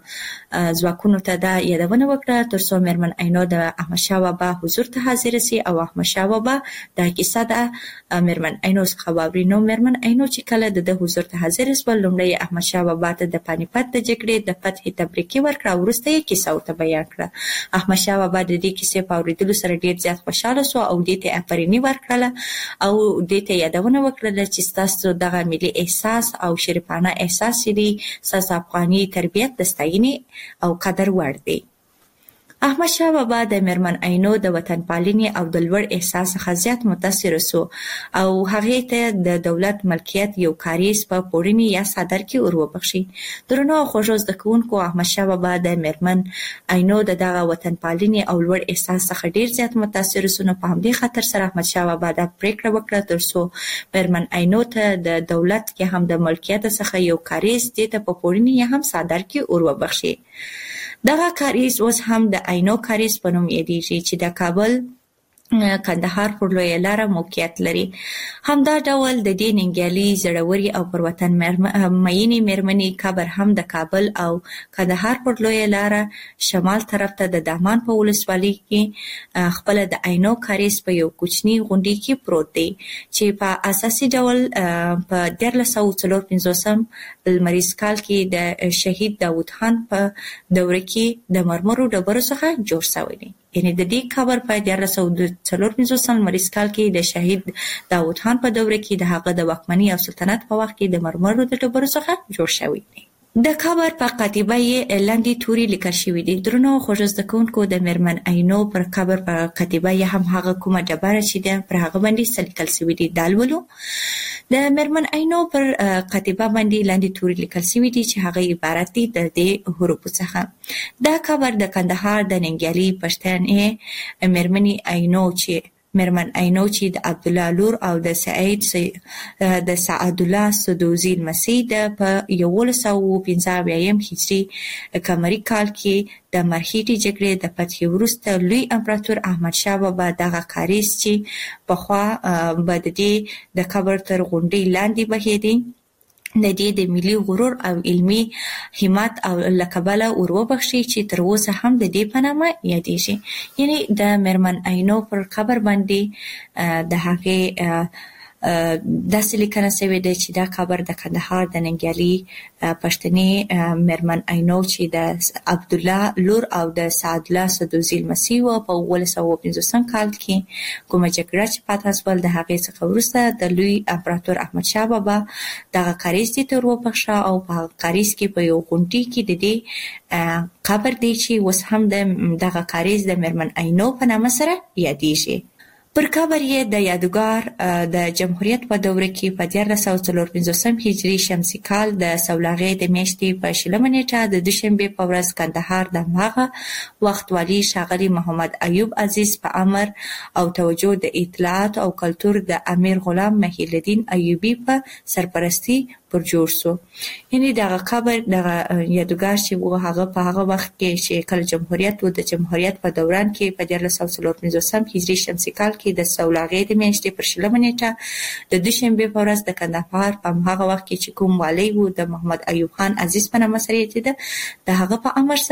ځواکونو ته دا یادونه وکړه تر څو مېرمن عینو د احمدشاه بابا حضور ته حاضره سي او احمدشاه بابا دا کیسه د مېرمن عینو څخه واوري. نو مېرمن عینو چې کله د حضور ته حاضره سول لومړی احمدشاه بابا ته د پانیپت د جګړې د فتح تبریکي ورکړه او وروسته یې کیسه ورته بیان کړه. احمدشاه بابا د دې کیسې په اورېدلو سره ډېر زیات خوشحاله سو او دې ته آفریني ورکړله او دې ته یادونه وکړله چې ستاسو دغه ملي احساس او شریفانه احساس دی ستاسو افغاني تربیت د ستاینې او قدر وړ دی. احمدشاه بابا د مېرمن عینو د وطن پالنې او د لوړ احساس څخه زیات متاثر سو او هغې ته د دولت ملکیت یو کاریز په پوړني یا څادر کې ور وبخښي. درنو او خوږو زده کوونکو، احمدشاه بابا د مېرمن عینو د دغه وطن پالنې او لوړ احساس څخه ډېر زیات متاثر سو. نو په همدې خاطر سره احمدشاه بابا دا پریکړه وکړه تر څو مېرمن عینو ته د دولت یا هم د ملکیت څخه یو کاریز دې ته په پوړني یا هم څادر کې ور وبخښي. دغه کاریز اوس هم د عینو کاریز په نوم یادیږي چې د کابل کندهار پر لویه لاره موقعیت لري. همدا ډول د دې ننګیالي زړوري او پر وطن مینې مېرمنې قبر هم د کابل او کندهار پر لویه لاره شمال طرف ته د دامان په ولسوالۍ کې خپله د عینو کاریز په یو کوچني غونډۍ کې پروت دی چې په اساسي ډول په 1354 لمریز کال کې د شهید داود خان په دوره کې د مرمرو ډبرو څخه جوړ شوی دی. یعنې د دې قبر په 1354 لمریز کال کې د شهید داود خان په دوره کې د هغه د واکمنۍ او سلطنت په وخت کې د مرمرو د ډبرو څخه جوړ شوی دی. د قبر په قطیبه یې لاندې توري لیکل شوي دي. درنو خوږو زده کوونکو، د مېرمن عینو پر قبر په قطیبه یې هم هغه کومه ډبره چې ده پر هغه باندې څه لیکل شوي دي دا لولو. د مېرمن عینو پر قطیبه باندې لاندې توري لیکل شوي دي چې هغه عبارت دي د دې حروفو څخه. دا قبر د کندهار د ننګیالي پښتنې مېرمن عینو چې د عبدالله لور او د سعدالله سدوزي لمسۍ ده په 1195 هجري قمري کال کې د مرهټې جګړې د فتحې وروسته لوی امپراتور احمدشاه بابا دغه کاریز چې پخوا به د دې د قبر تر غونډۍ لاندې بهېدی د دې د ملي غرور او علمي همت او له کبله ور وبخښي چې تر اوسه هم د دې په نامه یادېږي. یعنې د مېرمن عینو پر قبر باندې د هغې داسې لیکنه شوې ده چې دا قبر د کندهار د ننګیالي پښتني مېرمن عینو چې د عبدالله لور او د سعد الله سدوزي لمسي و په 1915 کال کې کومه جګړه چې پاتې شول د هغې څخه وروسته د لوی امپراتور احمد شاه بابا دغه کاریز دې ته وروبخښه او په کاریز کې په یو غونډۍ کې د دې قبر دی چې اوس هم دغه کاریز د مېرمن عینو په نامه سره یادېږي. پر قبر یې د یادګار د جمهوریت په دوره کې په 1445 هجري شمسي کال د سولغې د میاشتې په 20 نیټه د دوشنبه په ورځ کندهار د هغه وخت والی ښاغلي محمد ایوب عزیز په امر او توجه د اطلاعات او کلتور د امیر غلام محی الدین ایوبی په سرپرستی پر جوړ شو. یعنی دغه قبر دغه یادګار چې هغه په هغه وخت کې چې کله جمهوریت و د جمهوریت په دوران کې په 1445 هجري شمسي کال کې د سولغې د میاشتې پر 20 نیټه د دوشنبه په ورځ د کندهار په هغه وخت کې چې کوم والی و د محمد ایوب خان عزیز په نامه سره یادېده د هغه په امر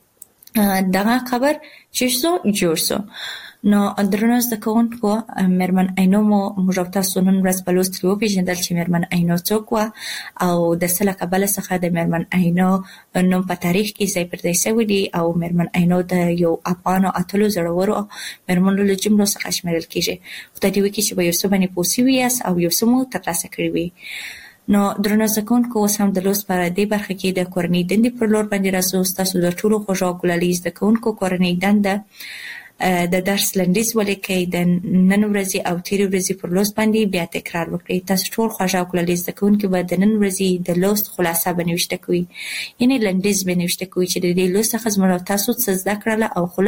سره دغه قبر چې جوړ شو. نو درنو زده کوونکو مېرمن عینو موږ او تاسو نن ورځ په لوست کې وپېژندل چې مېرمن عینو څوک وه او د څه له کبله څخه د مېرمن عینو نوم په تاریخ کې ځای پر ځای شوی دی او مېرمن عینو د یو افغانو اتلو زړورو مېرمنو له جملو څخه شمیرل کېږي. خدای دې وکړي چې په یو څه باندې پوه شوي یاست او یو څه مو ترلاسه کړي وي. نو درنو زده کوونکو اوس هم د لوست په دې برخه کې د کورنۍ دندې پر لور باندې راځو. ستاسو د ټولو خوږو او ګلالي زده کوونکو کورنۍ دنده د درس لنډیز ولیکئ، د نن ورځې او تېرې ورځې پر لوست باندې بیا تکرار وکړئ. تاسو ټول خوږ او ګلالي زده کوونکي به د نن ورځې د لوست خلاصه به نوشته کوئ، یعنې لنډیز به نوشته کوئ چې د دې لوست څخه زموږ او تاسو څه زده کړله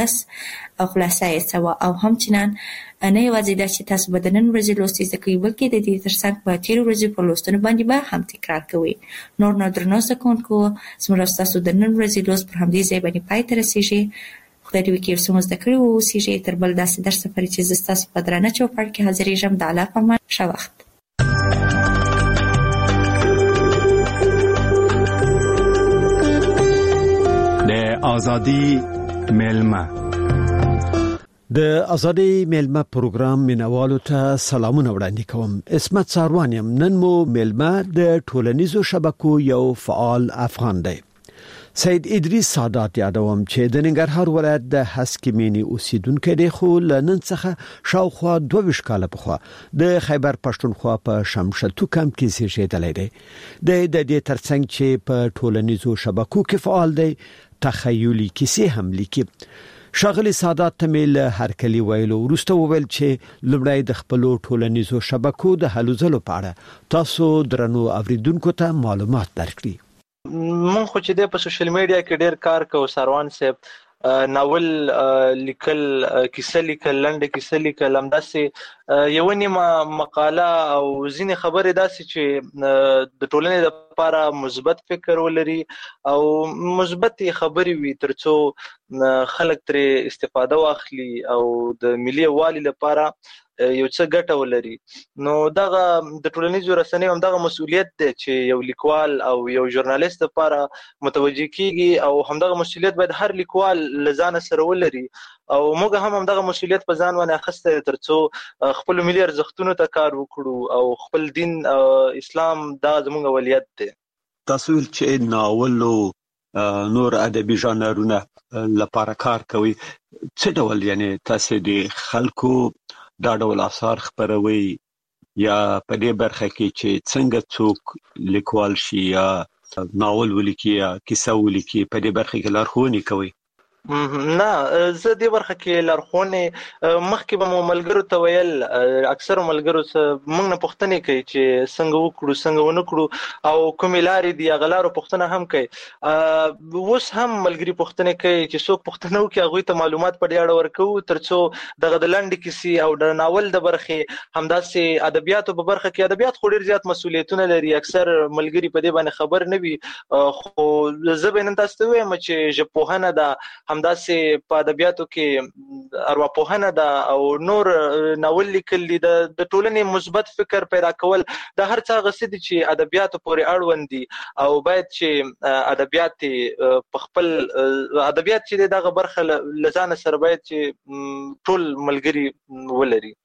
او خلاصه یې څه وه. او همچنان نه یوازې دا چې تاسو به د نن ورځې لوست زده کوئ بلکې د دې ترڅنګ په تېرو ورځې پر لوستونو باندې به هم تکرار کوئ. نور نو درنو زده کوونکو زموږ او ستاسو د نن ورځې لوست پر همدې ځای باندې پای ته رسېږي. خدای دې وکړي یو څه مو زده کړي واوسېږئ. تر بل داسې درسه پورې چې زه ستاسو په درانه چوپړ کې حاضرېږم. د الله په امان، ښه وخت. د ازادي میلمه د ازادي میلمه پروګرام مینوالو ته سلامونه وړاندې کوم. اسمت ساروان یم. نن مو میلمه د ټولنیزو شبکو یو فعال افغان دی. سید ادریس سادات یادوم چې د ننګرهار ولایت د هسکمینی اوسیدونکو دی، خو لنن څخه شاوخوا 22 کال پخوا د خیبر پښتونخوا په شمشتو کمپ کې زیږیدلی دی. د دې ترڅنګ چې په ټولنیزو شبکو کې فعال دی، تخیلي کیسې هم لیکي. شاغلی سادات تمیل هرکلی ویلو وروسته وویل چې لومړی د خپل ټولنیزو شبکو د هلو ځلو په اړه تاسو درنو اوریدونکو ته معلومات درکړي. مونږ خو چې په سوشل میډیا کې ډېر کار کوو. ساروان صاحب ناول لیکل، کیسه لیکل، لنډه کیسه لیکل، همداسې یو نیمه مقاله او ځینې خبرې داسې چې د ټولنې لپاره مثبت فکر ولري او مثبت خبرې وي ترڅو خلک ترې استفاده واخلي او د ملي یووالي لپاره یو څه ګټه ولري. نو دغه د ټولنیزو رسنیو هم دغه مسؤلیت دی چې یو لیکوال او یو ژورنالیست لپاره متوجه کیږي او همدغه مسؤلیت باید هر لیکوال له ځانه سره ولري او موږ هم همدغه مسؤلیت په ځان باندې اخیستی ترڅو خپل ملي ارزښتونو ته کار وکړو او خپل دین اسلام دا زموږ اولویت دی. تاسو چې ناول او نور ادبي ژانرونه لپاره کار کوي، څه ډول یعنی تاسو د خلکو دا ډول اثار خپروي یا په دې برخه کې چې څنګه څوک لیکوال شي یا ناول ولیکي یا کیسه ولیکي، په دې برخه کې لارښوونې کوي؟ نه، زه دې برخه کې لارښوونې مخکې به مو ملګرو ته ویل، اکثرو ملګرو موږ نه پوښتنې کوي چې څنګه وکړو څنګه ونه کړو او کومې لارې دي هغه لارو پوښتنه هم کوي. اوس هم ملګري پوښتنې کوي چې څوک پوښتنه وکړي هغوی ته معلومات په دې اړه ورکوو ترڅو دغه د لنډې کیسې او د ناول د برخې همداسې ادبیاتو په برخه کې، ادبیات خو ډېر زیات مسؤلیتونه لري، اکثر ملګري په دې باندې خبر نه وي، خو زه به نن تاسو ته وایم چې ژبپوهنه ده، همداسې په ادبیاتو کې ارواپوهنه ده او نور ناول لیکل دي، د ټولنې مثبت فکر پیدا کول، د هر څه هغه څه دي چې ادبیاتو پورې اړوند دي او باید چې ادبیات په خپل ادبیات چې دغه برخه له ځانه سره باید چې ټول ملګري ولري.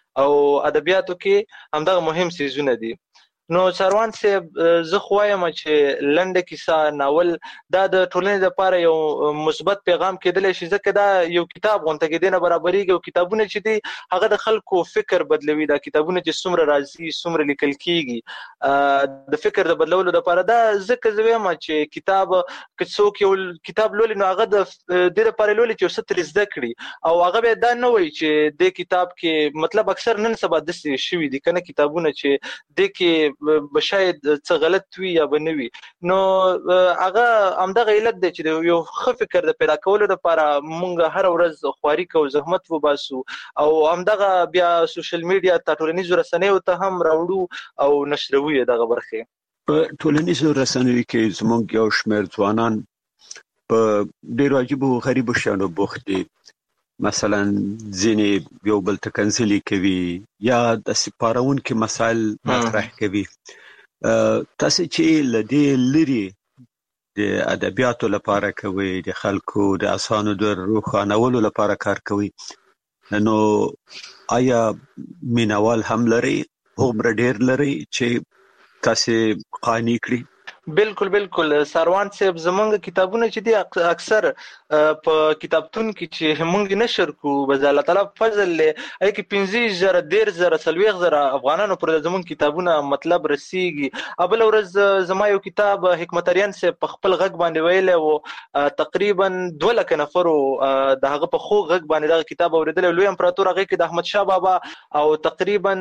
او ادبیاتو کې همدغه مهم سیزونه دي. نو سروان صاحب زه خو وایم چې لنډه کیسه ناول دا د ټولنې لپاره یو مثبت پیغام کېدلی شي، ځکه دا یو کتاب غونډه کې نه برابرېږي او کتابونه چې دي هغه د خلکو فکر بدلوي. دا کتابونه چې څومره راځي څومره لیکل کېږي د فکر د بدلولو لپاره، دا ځکه زه وایم چې کتاب که څوک یو کتاب لولي نو هغه د دې لپاره لولي چې څه ترې زده کړي، او هغه به دا نه وایي چې دې کتاب کې مطلب اکثر نن سبا داسې شوي دي کنه کتابونه چې دې کې بشاید څه غلط وي یا به نه وي. نو هغه همدغه علت دی چې یو ښه فکر د پیدا کولو لپاره مونږ هر ورځ خواري کوو، زحمت وباسو، او همدغه بیا سوشل میډیا ته ټولنیزو رسنیو ته هم راوړو او نشروو یې دغه برخې. په ټولنیزو رسنیو کې زموږ یو شمېر ځوانان په ډېرو عجیبو غریبو شیانو بوخت دي، مثلا ځینې یو بل ته کنځلې کوي یا د سپارونکو مسایل مطرح کوي. تاسو چې لدې لري د ادبیاتو لپاره کوي، د خلکو د اسانو د روښانولو لپاره کار کوي، نو آیا مینوال هم لري عمر ډېر لري چې تاسو قانع کړی؟ بالکل سروان صاحب زمونږ کتابونه چې دي اکثر په کتابتون کې چې مونږ نشر کو بز الله تعالی فضل له اې کې 15000 13000 40,000 افغانانو پر زمونږ کتابونه مطلب رسیږي. ابل ورځ زما یو کتاب حکمت اریان سے په خپل غږ باندې ویل او تقریبا 2 لک نفر د هغه په خو غږ باندې دا کتاب اوریدل. لوی امپراتور هغه کې د احمد شاه بابا او تقریبا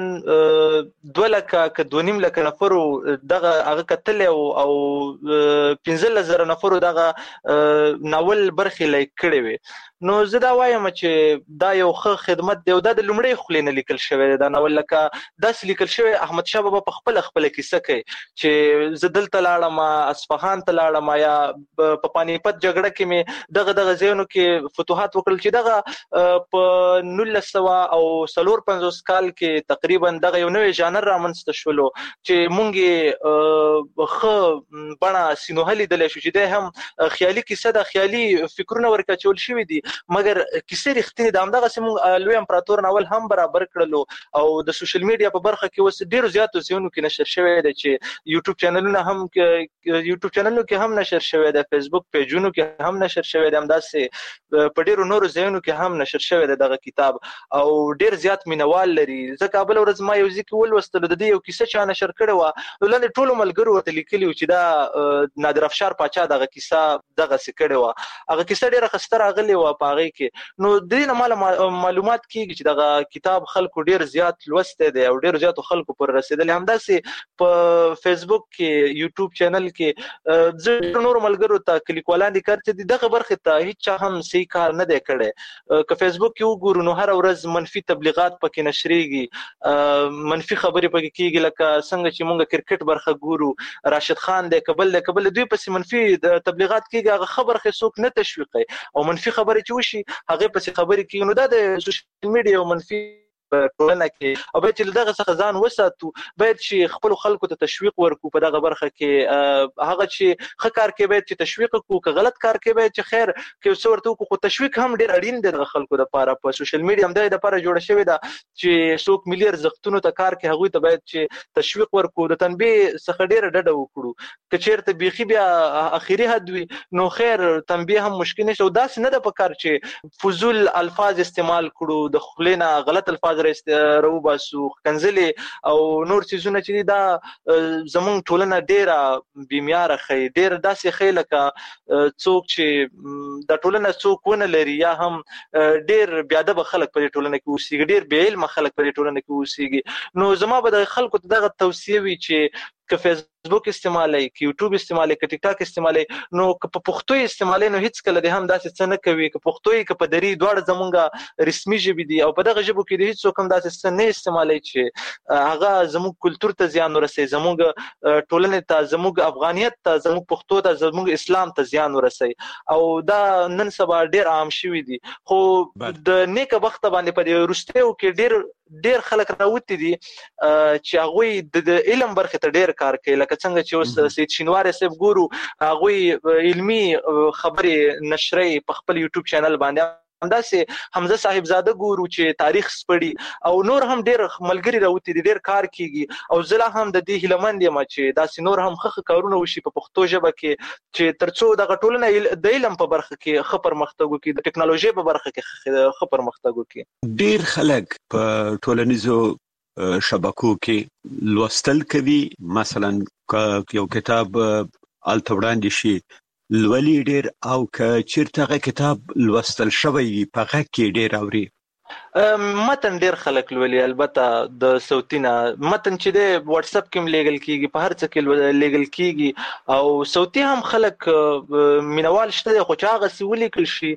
2 لک ک 2.5 لک نفر دغه هغه کتل او 15,000 نفر دغه ناول برخې لیک کړي وي. نو زه دا وایم چې دا یو ښه خدمت دی او دا د لومړی خلینه لیکل شوی دی. دا ناول لکه داسې لیکل شوی احمد شاه بابا په خپل کیسه کوي چې زه دلته لاړم، اصفهان ته لاړم، یا په پانیپت جګړه کې مې دغه ځایونو کې فتوحات وکړل چې دغه په 1954 کال کې تقریبا دغه یو نوې ژانر رامنځته شولو چې مونږ ښه بڼه سینوهلي دلی شو چې دی هم خیالي کیسه ده، خیالي فکرونه ورکچول شوي دي، مګر کیسه رښتینې ده. همدغه سیمون لوی امپراتور ناول هم برابر کړلو او د سوشل میډیا په برخه کې اوس ډیرو زیاتو ځایونو کې نشر شوی دی چې یوټیوب چینلونو کې هم نشر شوی دی، فیسبوک پیجونو کې هم نشر شوی دی، همداسې په ډیرو نورو ځایونو کې هم نشر شوی دی دغه کتاب او ډیر زیات مینوال لري. ځکه بل ورځ ما یو ځکه ولوستل د دې یو کیسه چا نشر کړې و، ولنه ټولو ملګرو ورته لیکلي چې دا نادر افشار پاچا دغه کیسه دغه سکړې و، هغه کیسه ډیره خسته راغلی و پاغه کې. نو د دې نه معلومات کیږي چې دغه کتاب خلکو ډیر زیات لوسته دی او ډیر زیات خلکو پر رسیدل. همداسې په فیسبوک کې یوټیوب چینل کې زه نور ملګرو ته کلیک ولاندې کړته دي دغه برخه ته هیڅ هم صحیح کار نه دی کړی. که فیسبوک کې وګورو نو هر ورځ منفي تبلیغات پکې نشریږي، منفي خبرې پکې کیږي، لکه څنګه چې مونږ کرکټ برخه ګورو راشد خان دی قبل دوی پس منفي تبلیغات کیږي، هغه خبر خصوص نه تشویقي او منفي خبرې چې وشي هغه پس خبرې کیږي. نو دا د سوشل میډیا او منفي ټولنه کې او باید چې دغه څخه ځان وساتو، باید چې خپل خلکو ته تشویق ورکو په دغه برخه کې. هغه چې ښه کار کوي باید چې تشویق وکړو، که غلط کار کوي باید چې خیر کې څه ورته وکړو، خو تشویق هم ډیر اړین دی د خلکو لپاره. په سوشل میډیا هم د لپاره جوړه شوې ده چې څوک ملي ارزښتونو ته کار کوي هغه ته باید چې تشویق ورکو، د تنبیه څخه ډیر ډډه وکړو. که چیرته بیخي بیا اخیری حد وي نو خیر تنبیه هم مشکل نشته. داسې نه ده پکار چې فضول الفاظ استعمال کړو، د خلینا غلط الفاظ رو باسو، کنځلې او نور چیزونه چې دا زمونږ ټولنه ډیره بیمیاره خي، ډیر داسې خي لکه څوک چې د ټولنه څوک ونه لري یا هم ډیر بیا د خلک په ټولنه کې اوسېږي، ډیر بې علم خلک په ټولنه کې اوسېږي. نو زما به د خلکو ته دغه توصیه وي چې که فیسبوک استعمالي، که یوټیوب استعمالي، که ټیک ټاک استعمالي، نو که په پښتو استعمالي نو هیڅ کله د هم داسې څه نه کوي. که پښتو که په دری دواړه زمونږه رسمي ژبې دي او په دغه ژبو کې د هیڅ څوک هم داسې څه نه استعمالي چې هغه زموږ کلچر ته زیان ورسوي، زموږ ټولنې ته، زموږ افغانیت ته، زموږ پښتو ته، زموږ اسلام ته زیان ورسوي. او دا نن سبا ډیر عام شوی دي. خو د نیکه بخت باندې په وروستیو کې ډیر خلک راوتی دي چې هغه د علم برخه ته ډیر کار کوي، لکه څنګه چې اوس سید شینواری صاحب ګورو هغه علمي خبرې نشري په خپل یوټیوب چینل باندې همداسې حمزه صاحبزاده ګورو چې تاریخ سپړي او نور هم ډېر ملګری راوتی دي ډېر کار کیږي او زلا هم د دې هیلمند یم چې داسې نور هم ښه کارونه وشي په پښتو ژبه کې چې ترڅو دغه ټولنه د علم په برخه کې ښه پرمختګ وکړي د ټکنالوژي په برخه کې ښه پرمختګ وکړي. ډیر خلک په ټولنیزو شبکو کې لوستل کوي، مثلا یو کتاب الته وړاندې شي لولي ډیر او که چیرته کتاب لوستل شوی په غږ کې ډیر اوري. متن ډیر خلک لولي، البته د صوتینا متن چې د واتس اپ کې لیږل کیږي په هر څه کې لیږل کیږي او صوتي هم خلک مینوال شته خو چې هغه سی ولیکل شي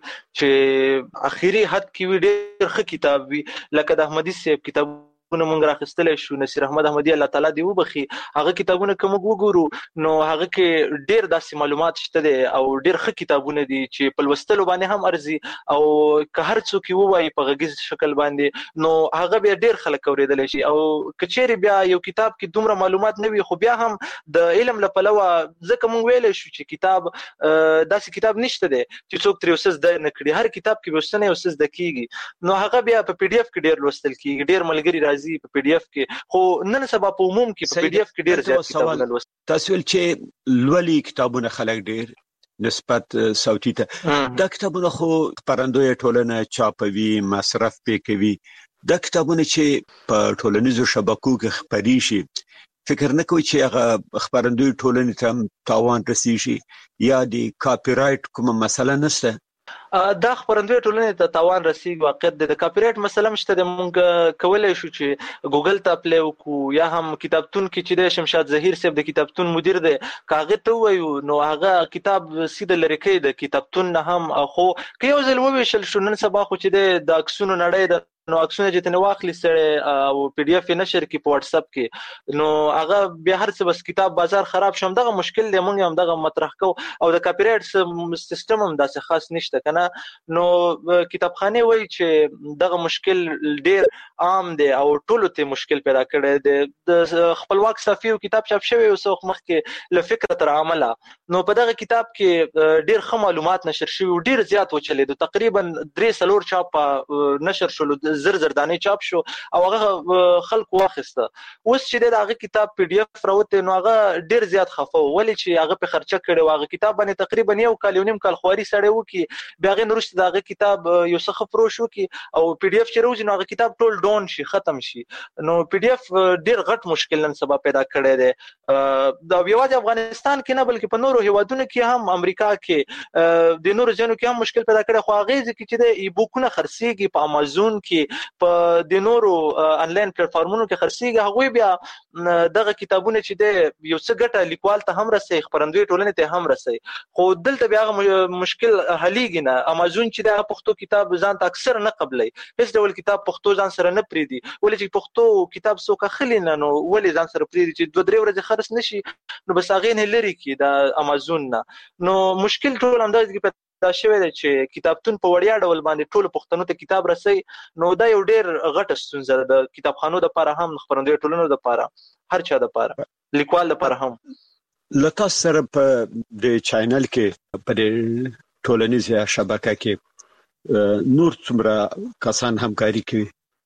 چې اخیری حد کې وي ډیر ښه کتاب وي لکه د احمدي صاحب کتاب مونږ راخستلای شو نصیر احمد احمدی الله تعالی دی وبخي هغه کتابونه کوم وګورو نو هغه کې ډیر داسې معلومات شته دي او ډیر ښه کتابونه دي چې په لوستلو باندې هم ارزي او که هر څوک وایي په غږیز شکل باندې نو هغه بیا ډیر خلک اوریدل شي او کچېری بیا یو کتاب کې دومره معلومات نه وي خو بیا هم د علم لپاره ځکه مونږ ویل شو چې کتاب داسې کتاب نشته دی چې څوک تر اوسه زده نه کړي، هر کتاب کې وسنه اوسه زده کیږي نو هغه بیا په پی ډی اف کې ډیر لوستل کیږي، ډیر ملګری په پی ډی اف کې خو نن سبا په عموم کې په پی ډی اف کې ډیر زیات کتابونه لوستل. تاسو ول چې لولي کتابونه خلک ډیر نسبت صوتي ته دا کتابونه خو خبرندوی ټولنه چاپوي مصرف پې کوي، دا کتابونه چې په ټولنیزو شبکو کې خپري شي فکر نه کوي چې هغه خبرندوی ټولنې ته تاوان رسیږي یا د کاپی رائټ کومه مسله نشته؟ دا خبرندوی ټولنې ته تاوان رسیږي واقعیت د کاپی رائټ مسله مشته د مونږ کولای شو چې ګوګل ته اپلای وکړو یا هم کتابتون کې چې د شمشاد ظهیر صاحب د کتابتون مدیر دی کاغه ته وایو نو هغه کتاب سیده لری کوي د کتابتون نه هم خو که یو ځل وویشل شو نن سبا خو چې د عکسونو نړۍ د نو عکسونه چې تنه واخلي سره او پی ډی اف نشر کی په واتس اپ کې نو هغه بیا هر څه بس کتاب بازار خراب شوم دغه مشکل دی مونږ هم دغه مطرح کو او د کاپی رائټ سیستم هم داسې خاص نشته کنه نو کتابخانه وایي چې دغه مشکل ډیر عام دی او ټولو ته مشکل پیدا کړی دی د خپلواک صحافي کتاب چاپ شوی او څوک مخکې له فکر تر عمله نو په دغه کتاب کې ډیر ښه معلومات نشر شوی ډیر زیات وچلید تقریبا 3 چاپ نشر شول زر دانه چاپ شو او هغه خلک واخسته اوس چې دغه کتاب پی ډی اف راوته نو هغه ډیر زیات خفه ولی چې هغه په خرچه کړي هغه کتاب باندې تقریبا یو کال یو نیم کال خواري سړی وکي بیا غو نورسته دغه کتاب یو څه خفرو شو کی او پی ډی اف چې روز نو هغه کتاب ټول ډاون شي ختم شي نو پی ډی اف ډیر غټ مشکل نن سبا پیدا کړی دی دا یوازې افغانستان کې نه بلکې په نورو هیوادونو کې هم امریکا کې د نورو ځینو کې هم مشکل پیدا کړی خو هغه ځکه چې د ای بوکونه خرڅيږي په امازون کې په د نورو انلاین پلیټ فارمونو کې خرڅيږي هغه بیا دغه کتابونه چې د یو څه ګټه لیکوال ته هم رسي خبرندوی ټولنې ته هم رسي خو دلته بیا مشکل حلیږي نه امازون چې د پښتو کتاب ځان ته اکثر نه قبلای هیڅ ډول کتاب پښتو ځان سره نه پریدي ولې چې پښتو کتاب څوک خلی نه نو ولې ځان سره پریدي چې 2-3 ورځې خرڅ نشي نو بس هغه نه لري کی د امازون نه نو مشکل ټول انداز دا شوی دی چې کتابتون په وړیا ډول باندې ټول پښتنو ته کتاب رسي نو دا یو ډیر غټه ستونزه ده د کتابخانو د لپاره هم خبرندوی ټولنو د لپاره هر چا د لپاره لیکوال لپاره هم لکه سره په د چینل کې په ټولنیزه شبکه کې نور څومره کسان همکاري کوي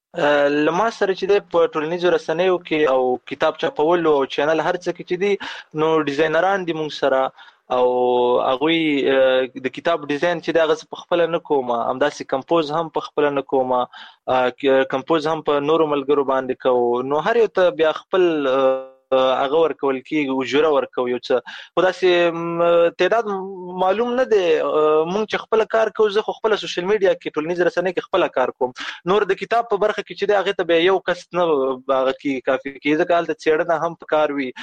لما سره چې د په ټولنیزو رسنیو کې او کتاب چاپولو او چینل هر څه کې چې دي نو ډیزاینران دي مونږ سره او هغه د کتاب ډیزاین چې دا غس په خپل نه کومه همداسې کمپوز هم په خپل نه کومه کمپوز هم په نورو ملګرو باندې کو نو هر یو ته بیا خپل هغه ورکول کیږي او جوړه ورکو یو څه خداسي تعداد معلوم نه دی مونږ چې خپل کار کوو زه خپل سوشل میډیا کې ټولنیز رسنۍ کې خپل کار کوم نور د کتاب په برخه کې چې دا هغه ته یو کس نه هغه کې کافي کې ځکه حالت څېړنه هم پکار وي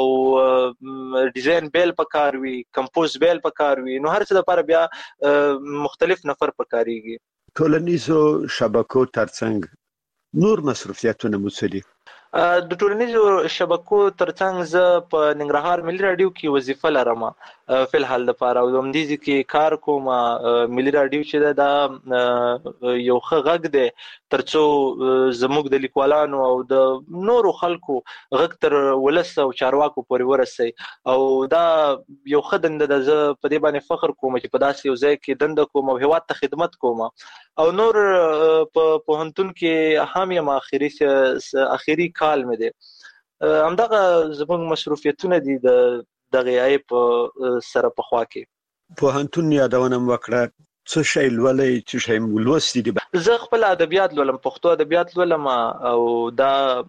او ډیزاین بیل پکار وي کمپوز بیل پکار وي نو هر څه لپاره بیا مختلف نفر پکاريږي ټولنیزو شبکو ترڅنګ نور مصرفیاتونه مسلي د ټولنیزو شبکو ترڅنګ زه په ننګرهار ملي رادیو کې وظیفه لرم فل حال د پاره او د مدیزي کې کار کوم ملي رادیو چې دا یو غږ دی ترڅو زموږ د لیکوالانو او د نورو خلکو غږ تر ولس او چارواکو پورې ورسي او دا یو خدند د ز په دې باندې فخر کوم چې په داسې یو ځای کې دند کوم او هیواد ته خدمت کوم او نور په پوهنتون کې هم یم اخیری کال مې دی همدغه زموږ مصروفیتونه دي د دغه ایپ سره په خوا کې پوهنتون یادونه وکړه څه شی لولې څه شی ولوستي دي زه خپل ادبیات لولم پښتو ادبیات لولم او دا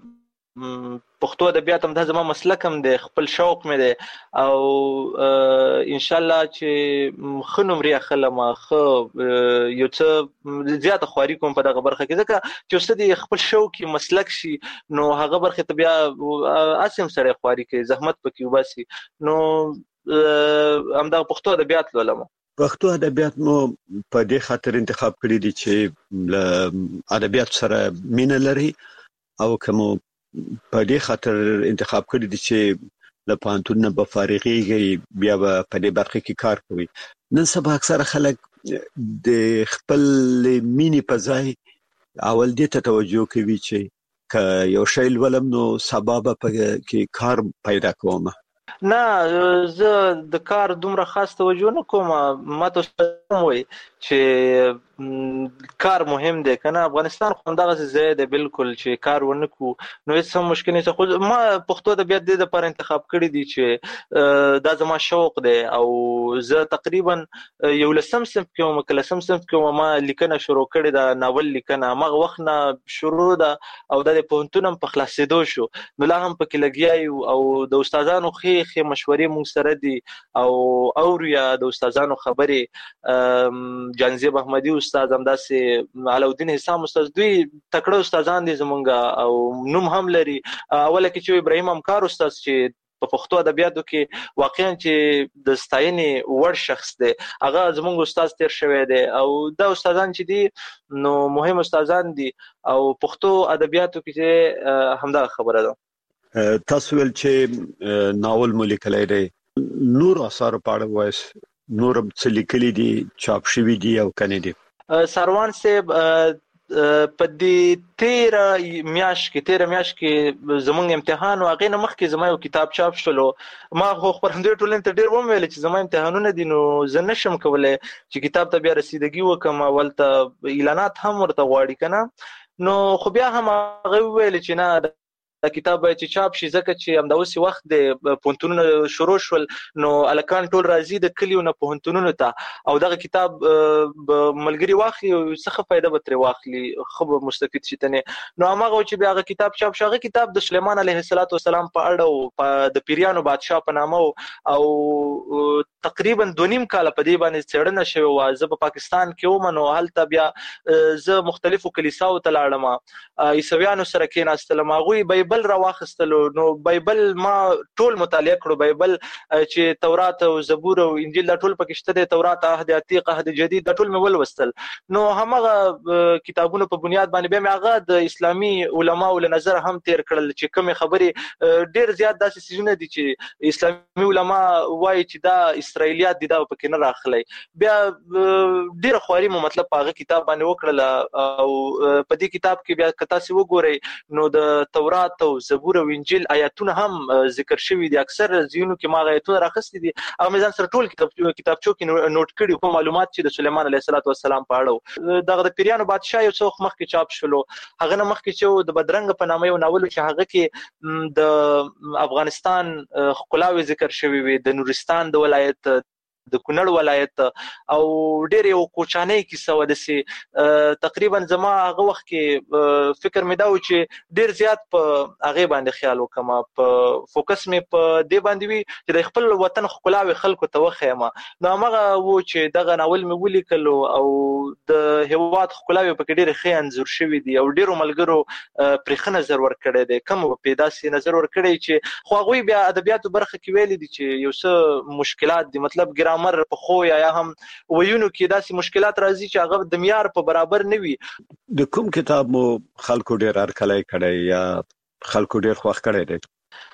پښتو ادبیات هم د زما مسلک هم دی خپل شوق مې دی او ان شاء الله چې خنوم ری خلم خو یو څه زیاته خواري کوم په دغه برخه کې ځکه چې ستدي خپل شوق مسلک شي نو هغه برخه ته بیا اسیم سره خواري کوي زحمت پکې وباسي نو هم د پښتو ادبیات لولم پښتو ادبیات مو په دې خاطر انتخاب کړی دي چې له ادبیات سره مینه لري او کوم په دې خاطر انتخاب کړی دي چې له پانتون نه به فارغيږي بیا به په دې برخه کې کار کوي نن سبا اکثر خلک د خپل مینې په ځای اول دې ته توجه کوي چې ک یو شی ولم نو سبب په کې کار پیدا کوم نه زه د کار دومره خاص توجه نه کوم ما ته وایي چې کار مهم دی کنه افغانستان خو دغه ځای دی بالکل چې کار ونکو نو هیڅ مشکل نه خو ما پښتو ادبیات د لپاره انتخاب کړی دی چې دا زما شوق دی او زه تقریبا یو لسم صنف کې مکلسم صنف کې ما لیکنه شروع کړې ده ناول لیکنه مغه وخت نه شروع ده او د پوهنتونم په خلاصېدو شو نو لا هم پکې لګیای او د استادانو خې مشورې مونږ سره دي او اوریا د استادانو خبرې جانزیب احمدی استاد همداسې علاءالدین حسام استاد دوی تکړه استادان دي زمونږ او نوم هم لري اوله کې چې ابراهیم امکار استاد چې په پښتو ادبیاتو کې واقعا چې د ستاینې وړ شخص دی هغه زمونږ استاد تیر شوی دی او دا استادان چې دي نو مهم استادان دي او پښتو ادبیاتو کې همدا خبره ده تاسو ول چې ناول ملکلای دی نور اثر پاړه وایس نور څه لیکلي دي چاپ شوی دي او کنه دي سروان صاحب په دې 13 میاش کې زمونږ امتحان او هغه نه مخکې زما یو کتاب چاپ شلو ما خو خبرندوی ټولنې ته ډیر ومویل چې زما امتحانونه دي نو زه نشم کولای چې کتاب ته بیا رسیدګي وکم ولته اعلانات هم ورته غواړي کنه نو خو بیا هم هغه ویل چې نه دا کتاب چې چاپ شي ځکه چې هم د اوسې وخت د پونتونونو شروع شول نو الکان ټول راځي د کلیو نه پونتونونو ته او دغه کتاب ملګری واخلي او څه فائدہ به تر واخلي خو مستفید شي تنه نو هغه چې بیا هغه کتاب چاپ شغه کتاب د سليمان عليه السلام په اړه او د پیریانو بادشاه په نامه او تقریبا 2.5 کال په دې باندې څېړنه شوی و زه په پاکستان کې وم نو هلته بیا زه مختلفو کلیساو ته لاړم عیسویانو سره کېناستلم هغوی بایبل را واخستلو نو بایبل ما ټول مطالعه کړو بایبل چې تورات او زبور او انجیل دا ټول پکې شته دي تورات عهد عتیق عهد جدید دا ټول مې ولوستل نو همغه کتابونو په بنیاد باندې به هغه د اسلامي علماو له نظر هم تیر کړل چې کوم خبرې ډیر زیات داسې سيزونه دي چې اسلامي علما وایي چې دا اسرائیلیات دي دا پکې نه راخلي بیا ډیر خواري مو مطلب هغه کتاب باندې وکړل او په دې کتاب کې بیا کتا سی وګورئ نو د تورات او زبور او انجیل آیاتونه هم ذکر شوی دي اکثر ځینو کې ما آیاتونه راخستي دي هغه مې ځان سره ټول کتابچو کې نوٹ کړی کوم معلومات چې د سليمان عليه السلام په اړه دغه د پیریانو بادشاه یو څو مخکې چاپ شلو هغه نه مخکې چې د بدرنګ په نامه یو ناول چې هغه کې د افغانستان خلاوي ذکر شوی وي د نورستان د ولایت د کونړ ولایت او ډېر یو کوچانه کیسه و دسي تقریبا زما هغه وخت کې فکر مې دا و چې ډېر زیات په هغه باندې خیال وکم په فوکس مې په دې باندې وی چې د خپل وطن خلاوي خلکو ته وخیمه نو هغه و چې دغه ناول مې ولیکل او د هواد خلاوي په ډېر ښه انځور شوی دی او ډېر ملګرو پرخه نظر ور کړی دی کوم په داسې نظر ور کړی چې خو هغه بیا ادبیاتو برخه کې ویل دي چې یو څه مشکلات دي مطلب ګرامر په خو یا هم ویونو کې داسې مشکلات راځي چې هغه د معیار په برابر نه وي د کوم کتاب مو خلکو ډیر ارکلای کړی یا خلکو ډیر خوښ کړی دی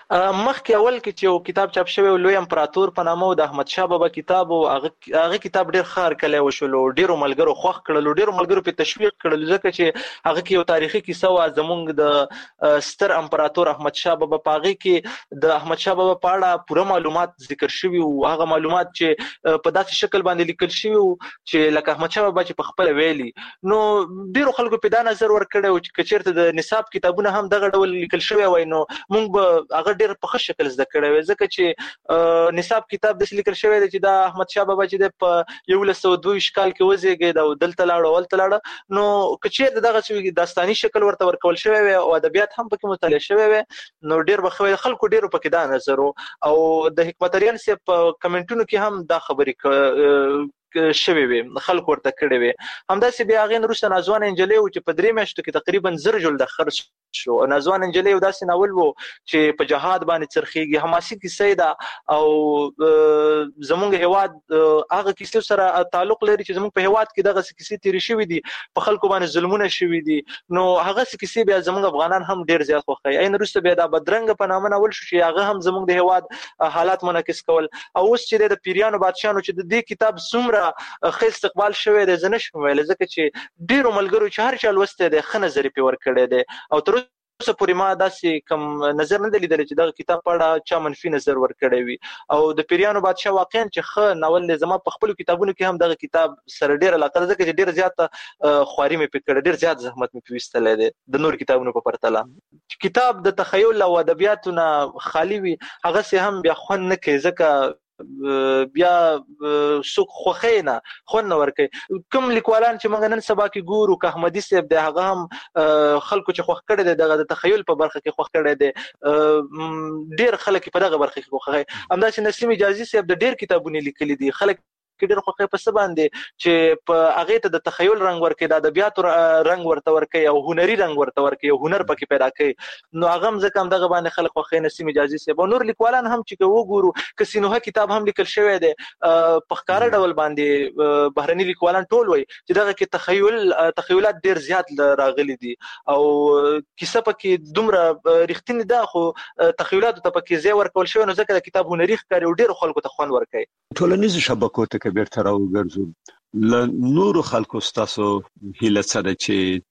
مخکې اول کې چې یو کتاب چاپ شوی لوی امپراتور په نامه د احمد شاه بابا کتاب او هغه کتاب ډیر خار کلی وشولو ډیرو ملګرو خوښ کړل ډیرو ملګرو په تشویق کړل ځکه چې هغه کې یو تاریخي کیسه و زمونږ د ستر امپراتور احمد شاه بابا پاغي کې د احمد شاه بابا په اړه پوره معلومات ذکر شوی او هغه معلومات چې په داسې شکل باندې لیکل شوی چې لکه احمد شاه بابا چې په خپل ویلي نو ډیرو خلکو په دا نظر ورکړی او چې چیرته د نصاب کتابونه هم دغه ډول لیکل شوی وای نو موږ به هغه ډیر په ښه شکل زده کړی وي ځکه چې نصاب کتاب د لیکل شوی دی چې د احمد شاه بابا چې په 1922 کال کې وزیږید او دلته لاړ او دلته لاړ نو کچیر دغه داستاني شکل ورته ورکول شوی وي او ادبیات هم پکې مطالعه شوی وي نو ډیر بخوي خلکو ډیرو پکې دا نظر او د حکمتریان سي په کمنټونو کې هم دا خبرې شوی وي خلکو ورته کړی وي همداسې بیا هغه وروسته نازوان انجلۍ چې په 3 میاشتو کې تقریبا 1000 جلده خرج شو نازوان انجلۍ یو داسې ناول وو چې په جهاد باندې چرخیږي حماسي کیسه ده او زمونږ هیواد هغه کیسې سره تعلق لري چې زمونږ په هیواد کې دغه کیسې تیری شوې دي په خلکو باندې ظلمونه شوې دي نو هغه کیسې بیا زمونږ افغانان هم ډیر زیات خوښي عین وروسته بیا د بدرنګ په نامه ناول شو چې هغه هم زمونږ د هیواد حالات منعکس کول او اوس چې د پیریانو بادشاہانو چې د دې کتاب څومره خې استقبال شوی دی زنه شم ویل ځکه چې ډیرو ملګرو چې هر چا لوسته دی ښه نظر په ور کړی دی او تر اوسه پورې ما داسې کوم نظر نه لیدل چې دغه کتاب په اړه چا منفي نظر ور کړی وي او د پیریانو بادشاہ واقعا چې ښه ناول زما په خپل کتابونو کې هم دغه کتاب سره ډیر علاقه ځکه چې ډیر زیات خواري مې پکړه ډیر زیات زحمت مې پیوستل دي د نور کتابونو په پرتله کتاب د تخیل او ادبیاتو نه خالی وي هغه سه هم بیا خون نه کوي ځکه بیا سوق خوخینا خون نور کوي کوم لیکوالان چې موږ نن سبا کې ګورو که احمدي صاحب د هغه هم خلکو چې خوخ کړي دغه د تخیل په برخه کې خوخ کړي دي ډیر خلک په دغه برخه کې خوخه همداسې نسیم اجازي صاحب د ډیر کتابونه لیکلي دي خلک ډیر خوخه په څه باندې چې په هغه ته د تخیل رنگ ورکړي د ادبیات رنگ ورته ورکړي او هنري رنگ ورته ورکړي او هنر پکې پیدا کړي نو هغه ځکه هم دغه باندې خلک خوخه نسیم اجازي صاحب او نور لیکوالان هم چې وګورو کسینوه کتاب هم لیکل شوی دی په ښکارا ډول باندې بهرني لیکوالان ټول وایي چې دغه کې تخیلات ډیر زیات راغلي دي او کیسه پکې دومره رښتینی ده خو تخیلات ته پکې ځای ورکول شوی نو ځکه د کتاب هنري ښکاري او ډیر خلکو ته خوند ورکړي ټولنیزو شبکو ته بیرته راوګرځو ل نورو خلکو ستاسو هیله سره چې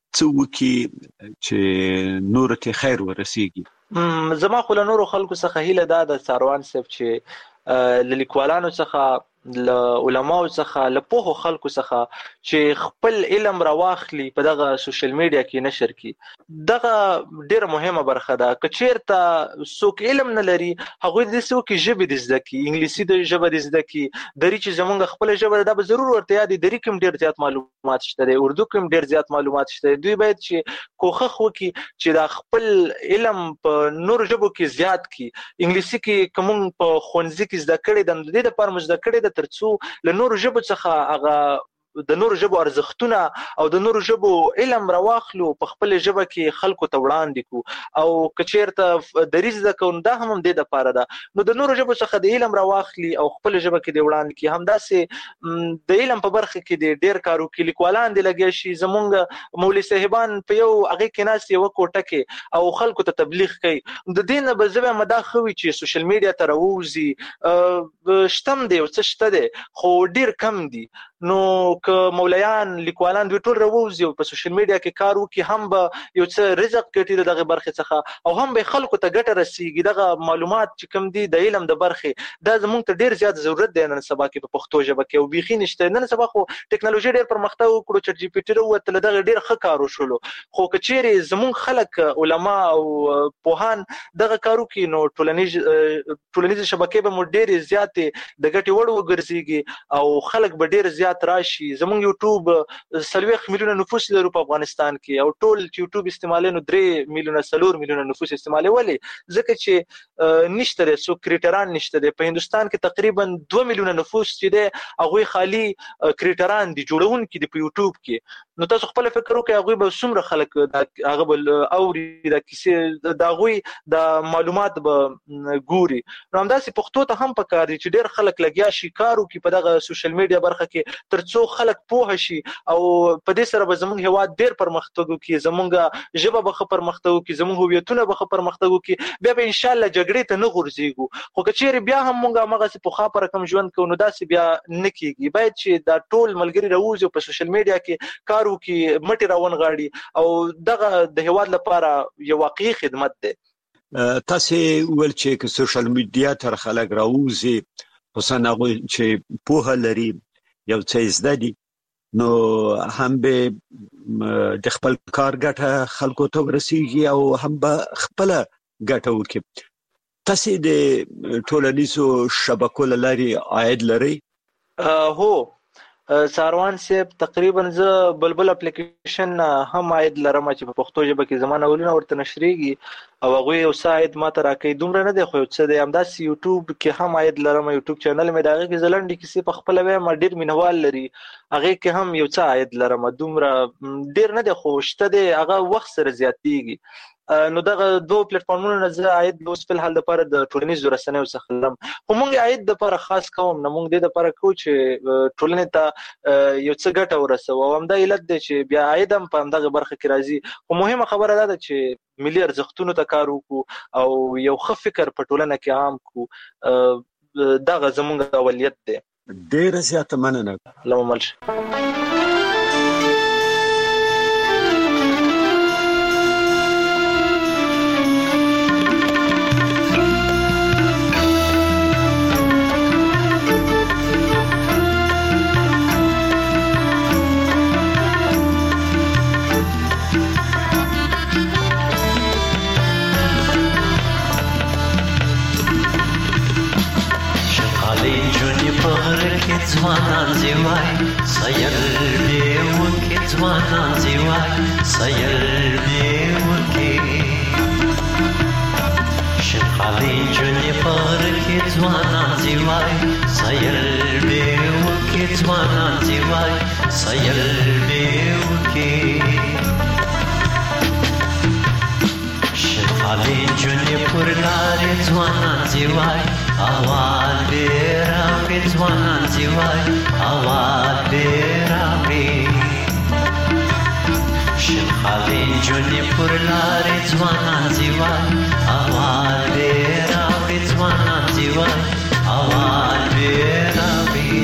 څوکي چې نور ته خیر ورسیږي زما خو له نورو خلکو څخه هیله ده د ساروان صاحب چې لیکوالانو څخه ل علماء څخه له پوهو خلکو څخه چې خپل علم راواخلي په دغه سوشل میډیا کې نشر کړي دغه ډیره مهمه برخه ده کچیرته څوک علم نه لري هغه د څوک ژبه د زده کی انګلیسي د ژبه د زده کی دري چې زمونږ خپل ژبه ده به ضرور ورته یاد دري کوم ډیر زیات معلومات شته دی اردو کوم ډیر زیات معلومات شته دوی باید چې کوخه خو کی چې دا خپل علم په نور ژبو کې زیات کی انګلیسي کې کوم په خونځي کې زده کړي د دې لپاره مزده کړي ترڅو له نور ژبو څخه هغه د نور ژبو ارزښتونه او د نور ژبو علم راواخلو په خپل ژبه کې خلکو ته وړاندې کو او کچیرته دریز د کون دا هم د لپاره ده نو د نور ژبو څخه د علم راواخلي او خپل ژبه کې د وړاندې کی همداسې د علم په برخه کې د ډیر کارو کې لیکوالان د لګي شي زمونږ مولوی صاحبان په یو هغه کې ناس یو کوټه کې او خلکو ته تبلیغ کوي د دین به زبه مداخوي چې سوشل میډیا ته راوځي شتم دی او څه شته دی خو ډیر کم دی نو که مولیان لیکوالان دوی ټول راوځي او په سوشل میډیا کې کار وکړي هم به یو څه رزق ګټي دغه برخه څخه او هم به خلکو ته ګټه رسیږي دغه معلومات چې کوم دي د علم د برخه دا زموږ ته ډیر زیات ضرورت دی نن سبا کې په پښتو ژبه کې او بيخي نشته نن سبا خو ټکنالوژي ډیر پرمختګ وکړو چې جی پی ټی وروته دغه ډیر ښه کار وشولو خو کچېری زموږ خلک علما او پوهان دغه کارو کې نو ټولنیز شبکې به مو ډیر زیات د ګټي وړ وګرځيږي او خلک به ډیر زیات راشي زموږ یوټیوب 30 میلیونه نفوس لري په افغانستان کې او ټول چې یوټیوب استعمالي نو 3 میلیونه 4 میلیونه نفوس استعمالي ولي ځکه چې نشته څو کریټران نشته په هندستان کې تقریبا 2 میلیونه نفوس چې دی هغه خالی کریټران دي جوړونکي دي په یوټیوب کې نو تاسو خپل فکر وکړئ هغه به څومره خلک هغه بل اوري د کیسه د غوي د معلومات به ګوري نو همداسې پښتو ته هم پکار دي چې ډېر خلک لګیا شي کارو کې په دغه سوشل میډیا برخه کې ترڅو خلک پوه شي او په دې سره به زموږ هیواد ډیر پرمختګ وکړي، زموږ ژبه به پرمختګ وکړي، زموږ هویتونه به پرمختګ وکړي، بیا به ان شاء الله جګړې ته نه غورځيږو. خو کچېر بیا هم موږ هغه څه په خا پر کم ژوند کو نو داسې بیا نکېږي. باید چې دا ټول ملګری راوځي په سوشل میډیا کې کار وکړي، مټي راون غاړي او دغه د هیواد لپاره یو واقعي خدمت دی. تاسو ول چې سوشل میډیا تر خلک راوځي خصوصا هغه چې په لري یو څه زده دي نو هم به د خپل کار ګټه خلکو ته ورسیږي او هم به خپل ګټه وکړي. تاسو د ټولنیزو شبکو لاري عاید لري؟ هو ساروان صاحب تقریبا زه بلبل اپلیکیشن هم عاید لرم چې په پښتو ژبه کې زمانه ولونه ورته نشریږي او هغه یو سایت ماته راکې دومره نه دی خو څه دی همداس یوټیوب کې هم عاید لرم، یوټیوب چینل مې داغه کې زلندې کیسې په خپل وې ما ډیر مینوال لري هغه کې هم یو څه عاید لرم، دومره ډیر نه دی خو شته دی هغه وخت سره زیاتېږي. نو دغه دوه پلیټ فارمونو نه زه عاید اوس په حال لپاره د ټولنیزو رسنیو څخه لرم، خو مونږ عاید لپاره خاص کوم نه، مونږ د لپاره کو چې ټولنې ته یو څه ګټه ورسو او همدا علت دی چې بیا عاید هم په همدغه برخه کې راځي. خو مهمه خبره ده چې ملي ارزښتونو ته کار وکړو او یو ښه فکر په ټولنه کې عام کو، دغه زمونږ اولویت دی. ډیر زیاته مننه. لممل شي. ځوانان زیوای سایل به وکي، ځوانان زیوای سایل به وکي، شخالي جونې پر کې ځوانان زیوای سایل به وکي، ځوانان زیوای سایل به وکي، شخالي جونې پر لارې ځوانان زیوای آواز بیراوی، ځوانان زیوای آواز بیراوی، شنخالی جونی پر لاری ځوانان زیوای آواز بیراوی، ځوانان زیوای آواز بیراوی.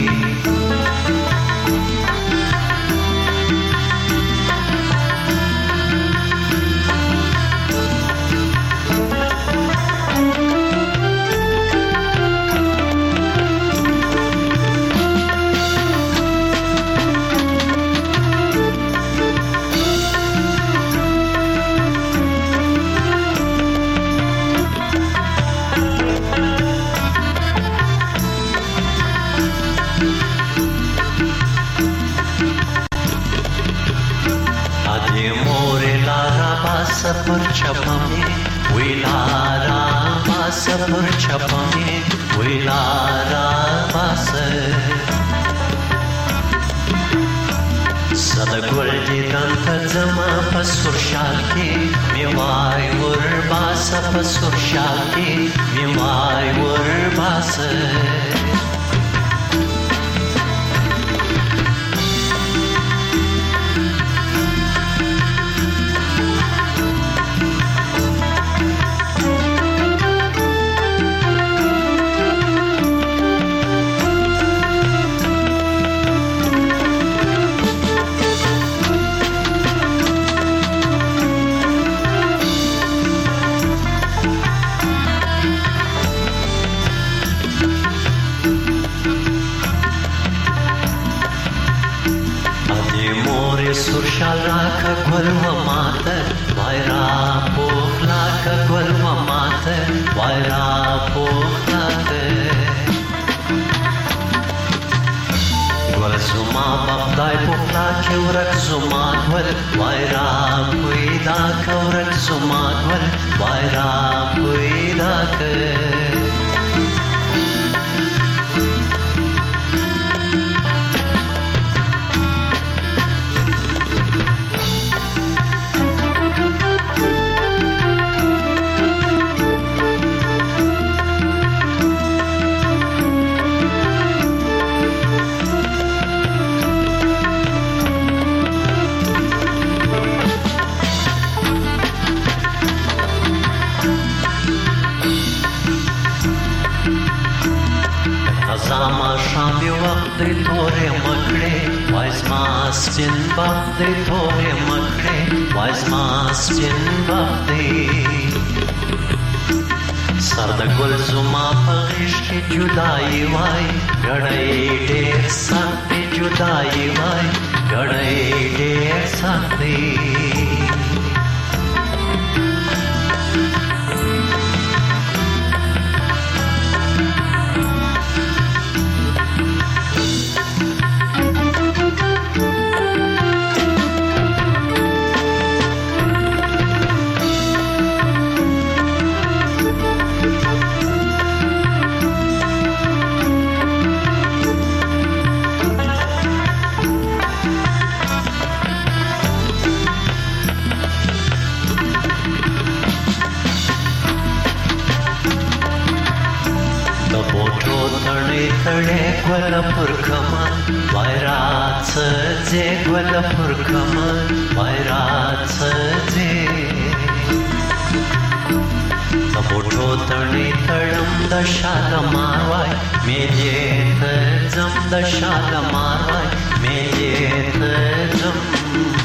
سفر چپمی ویلارا با سفر چپمی ویلارا باس صدقل دیدن تزما پسور شال کی میوای ور باس پسور شال کی میوای ور باس سرشال راکا گل و مات وایرا پوخلا کا گل و مات وایرا پوخلا گل زما بغدای پوخلا کی ورک زما گل وایرا پویدا کا ورک زما گل وایرا پویدا سپین بخت تور مکړې وای زما سپین بخت سر د ګل زما په غېږ کې جدایي وای ګړی ډېر سخت جدایي وای ګړی ډېر سخت تړې ګل پر کمن وای راځه ځې ګل پر کمن وای راځه ځې د بوټو تړې تړم د شالمار وای میلې ته ځم د شالمار وای میلې ته ځم